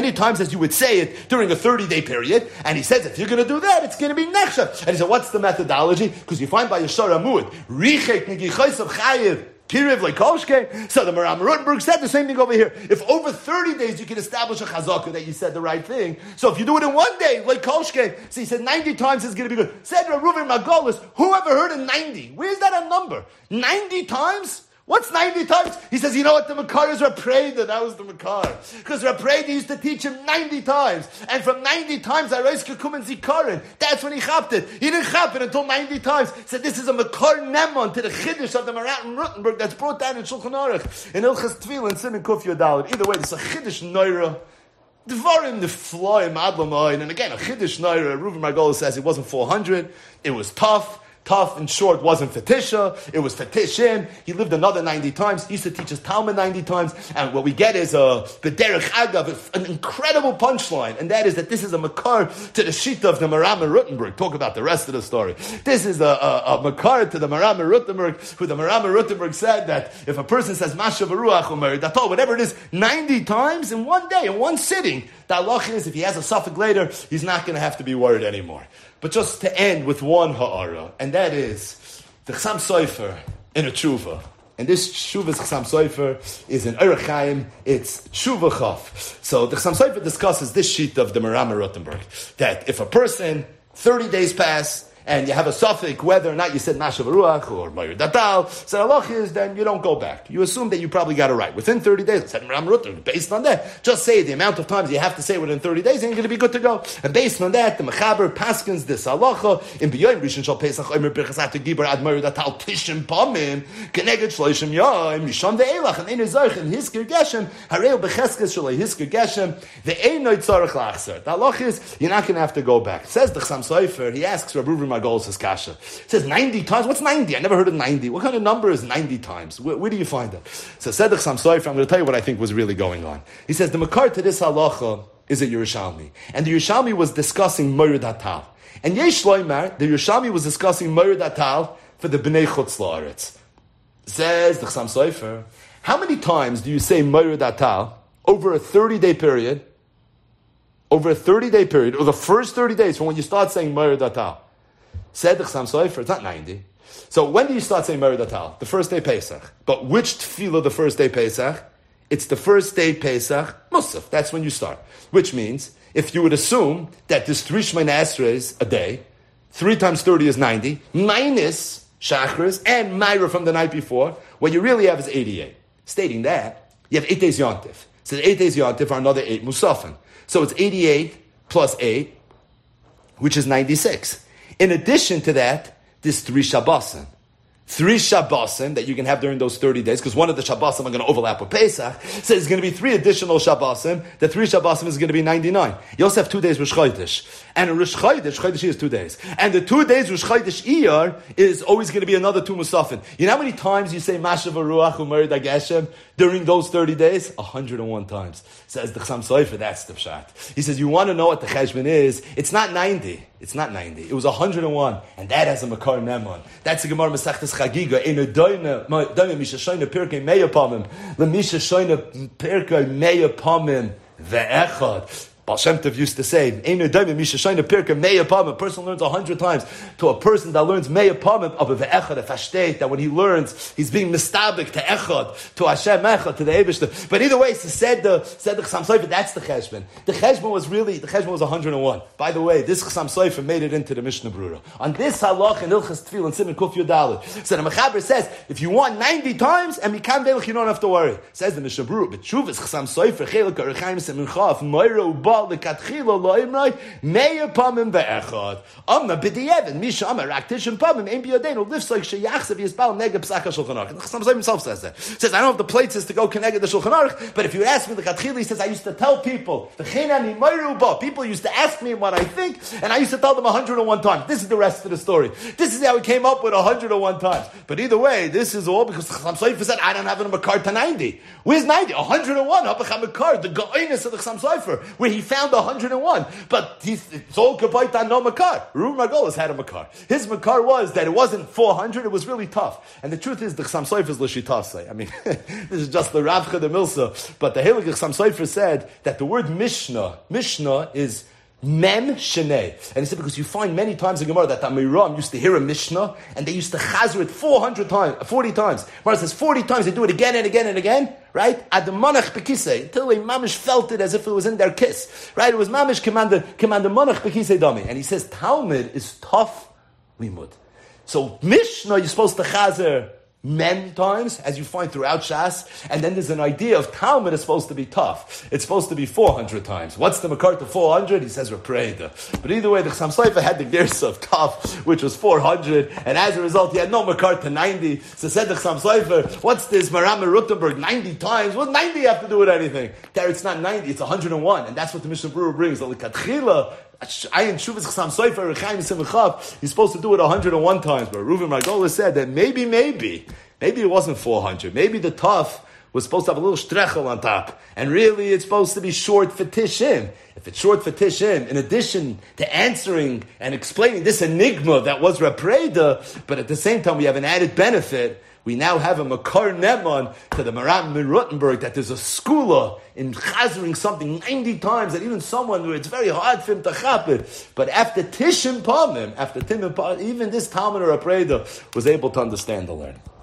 A: 30-day period. And he says, if you're going to do that, it's going to be nechshav. And he said, what's the methodology? Because you find by Yeshar Amud, richek negichaysav chayiv. Kiriv like Kolshke. So the Maram Rutenberg said the same thing over here. If over 30 days you can establish a chazaka that you said the right thing. So if you do it in one day, like Kolshke, so he said 90 times is going to be good. Said Reuven Magolis, who ever heard of 90? Where's that a number? 90 times? What's 90 times? He says, you know what, the Makar is Rapreda. That was the Makar. Because Rapreda used to teach him 90 times. And from 90 times, Arais Kekum and Zikarin. That's when he chapped it. He didn't chap it until 90 times. He said, this is a Makar Nemon to the Chiddush of the Maran Rutenberg that's brought down in Shulchan Aruch. In Ilchas Tefillah and Siman Kuf Yodalit. Either way, this is a Chiddush Neura. Dvarim the fly Adlamoin. And again, a Chiddush Neura. Reuven Margolis says it wasn't 400. It was tough. Tough and short wasn't for Tisha, it was for Tishin. He lived another 90 times. He used to teach his Talmud 90 times. And what we get is the Derech Agav, an incredible punchline. And that is that this is a makar to the Shita of the Maram Rutenberg. Talk about the rest of the story. This is a makar to the Maram Rutenberg, who the Maram Rutenberg said that if a person says Masha V'ruach Umer, Datol, whatever it is, 90 times in one day, in one sitting, the halach is if he has a suffix later, he's not going to have to be worried anymore. But just to end with one ha'ara, and that is the Chassam Sofer in a tshuva. And this tshuva's Chassam Sofer is in Orach Chaim, it's tshuva chaf. So the Chassam Sofer discusses this sheet of the Maram Rutenberg, that if a person, 30 days pass, and you have a suffix, whether or not you said Mashav Ruach or Mayur Datal, so halach is, then you don't go back. You assume that you probably got it right. Within 30 days, I said Maram Rutenberg, based on that, just say the amount of times you have to say within 30 days, and you're going to be good to go. And based on that, the Mechaber paskins this halacha, in B'yoyim Rishon Shal Pesach, Omer Birchas Ata Gibar Ad Mayur Datal Tishim Pamim, Keneged Shloishim Yom, Nisham Ve'elach, and Ein Zoich, and Hisker Geshem, Hareu Becheskes Shalei Hisker Geshem, Ve'ein Noit Tzarech Lachzer. The halach is, you're not going to have to go back. It says the Chassam Sofer, he asks Rabbi Reuven Margolis his kasha. It says 90 times. What's 90? I never heard of 90. What kind of number is 90 times? Where do you find that? So said the Chassam Sofer, I'm going to tell you what I think was really going on. He says the makar to this halacha is a Yerushalmi. And the Yerushalmi was discussing Mayur Datal. And Yesh Loimar, the Yerushalmi was discussing Mayur Datal for the Bnei Chutz La'aretz. Says the Chassam Sofer, how many times do you say Mayur Datal over a 30-day period? Over a 30-day period, or the first 30 days from when you start saying Mayur Datal? Said the Chassam Sofer, it's not 90. So when do you start saying Mayur Datal? The first day Pesach. But which tefillah the first day Pesach? It's the first day Pesach, Musaf. That's when you start. Which means, if you would assume that this 3 Shemona Esrei a day, 3 times 30 is 90, minus Shachris and Myra from the night before, what you really have is 88. Stating that, you have 8 days Yontif. So the 8 days Yontif are another 8 Musafin. So it's 88 plus 8, which is 96. In addition to that, there's 3 Shabbosim. 3 Shabbosim that you can have during those 30 days, because one of the Shabbosim are going to overlap with Pesach. So there's going to be 3 additional Shabbosim. The 3 Shabbosim is going to be 99. You also have 2 days Rosh Chodesh. And Rosh Chodesh is 2 days. And the 2 days Rosh Chodesh Iyar is always going to be another 2 Musafin. You know how many times you say Mashav Ruach Umer Dageshem during those 30 days? 101 times. Says the Chassam Sofer, that's the pshat. He says, you want to know what the cheshbon is? It's not 90. It's not 90. It was 101. And that has a Makar Nemon. That's the Gemara Masechtas Chagiga. In a doine misha shoyne pirkei meya pamim. Le misha shoyne pirkei meya pamim ve'echad. Baal Shem Tov used to say, a person learns 100 times to a person that learns meya pamim of a ve'echad, a fashteit, that when he learns, he's being mistabik to echad, to Hashem echad, to the Eibishter. But either way, so said the Chassam Sofer, that's the cheshbon. The cheshbon was 101. By the way, this Chassam Sofer made it into the Mishnah Brura. On this halach in Ilchas Tefillah and Siman Kuf Yodalit. So the Mechaber says, if you want 90 times, and Mikam Belech, you don't have to worry. Says the Mishnah Brura, but Shuvas Chassam Sofer, Chelik Arachaim Siman Chaf, Moira Uba, Lekatchila Loimrai, Meya Pamim Ve'echad. Amma B'diyeven, Misha Amma Raktishim Pamim, Ein B'yodenu, Lifts like Sheyachsev Yisbal Negeb Psaka Shulchan Aruch. Chassam Sofer himself says that. Says, I don't have the places to go connect the Shulchan Aruch, but if you ask me Lekatchila, he says, I used to tell people, people used to ask me what I think, and I used to tell them 101 times. This is the rest of the story. This is how we came up with 101 times. But either way, this is all because Chassam Sofer said, I don't have a makar to 90. Where's 90? 101. The Ga'inus of the Chassam Sofer, where he found 101. But it's all kabayt on no makar. Reuven Margolis had a makar. His makar was that it wasn't 400, it was really tough. And the truth is, the Chassam Sofer is l'shitasei. I mean, this is just the Ravcha de Milsa. But the Heilig Chassam Sofer said that the word Mishnah is Mem Shenei. And he said because you find many times in Gemara that the Amiram used to hear a Mishnah and they used to chazer it 40 times. Gemara says 40 times, they do it again and again and again, right? Ad Manach Bekisei, until they mamish felt it as if it was in their kiss, right? It was mamish commander Manach Bekisei Dami. And he says Talmud is tough limud. So Mishnah you're supposed to chazer Mem times, as you find throughout Shas, and then there's an idea of Talmud is supposed to be tough. It's supposed to be 400 times. What's the makar to 400? He says Repreda. But either way, the Chassam Sofer had the Gersa of Taf, which was 400, and as a result, he had no makar to 90. So said the Chassam Sofer, what's this Maram Rutenberg 90 times? What 90 have to do with anything? There, it's not 90, it's 101, and that's what the Mishnah Berurah brings. Ayin Shuvas Chassam Sofer Rechaim Simchav. He's supposed to do it 101 times, but Reuven Margolis said that maybe it wasn't 400. Maybe the Taf was supposed to have a little shtrechel on top, and really it's supposed to be short for Tishim. If it's short for Tishim, in addition to answering and explaining this enigma that was Repreda, but at the same time we have an added benefit. We now have a Makar Neman to the Maram min Rutenberg that there's a skula in chazering something 90 times that even someone where it's very hard for him to chap it. But after Tishim Pamim, even this Talmud or Repreda was able to understand the learning.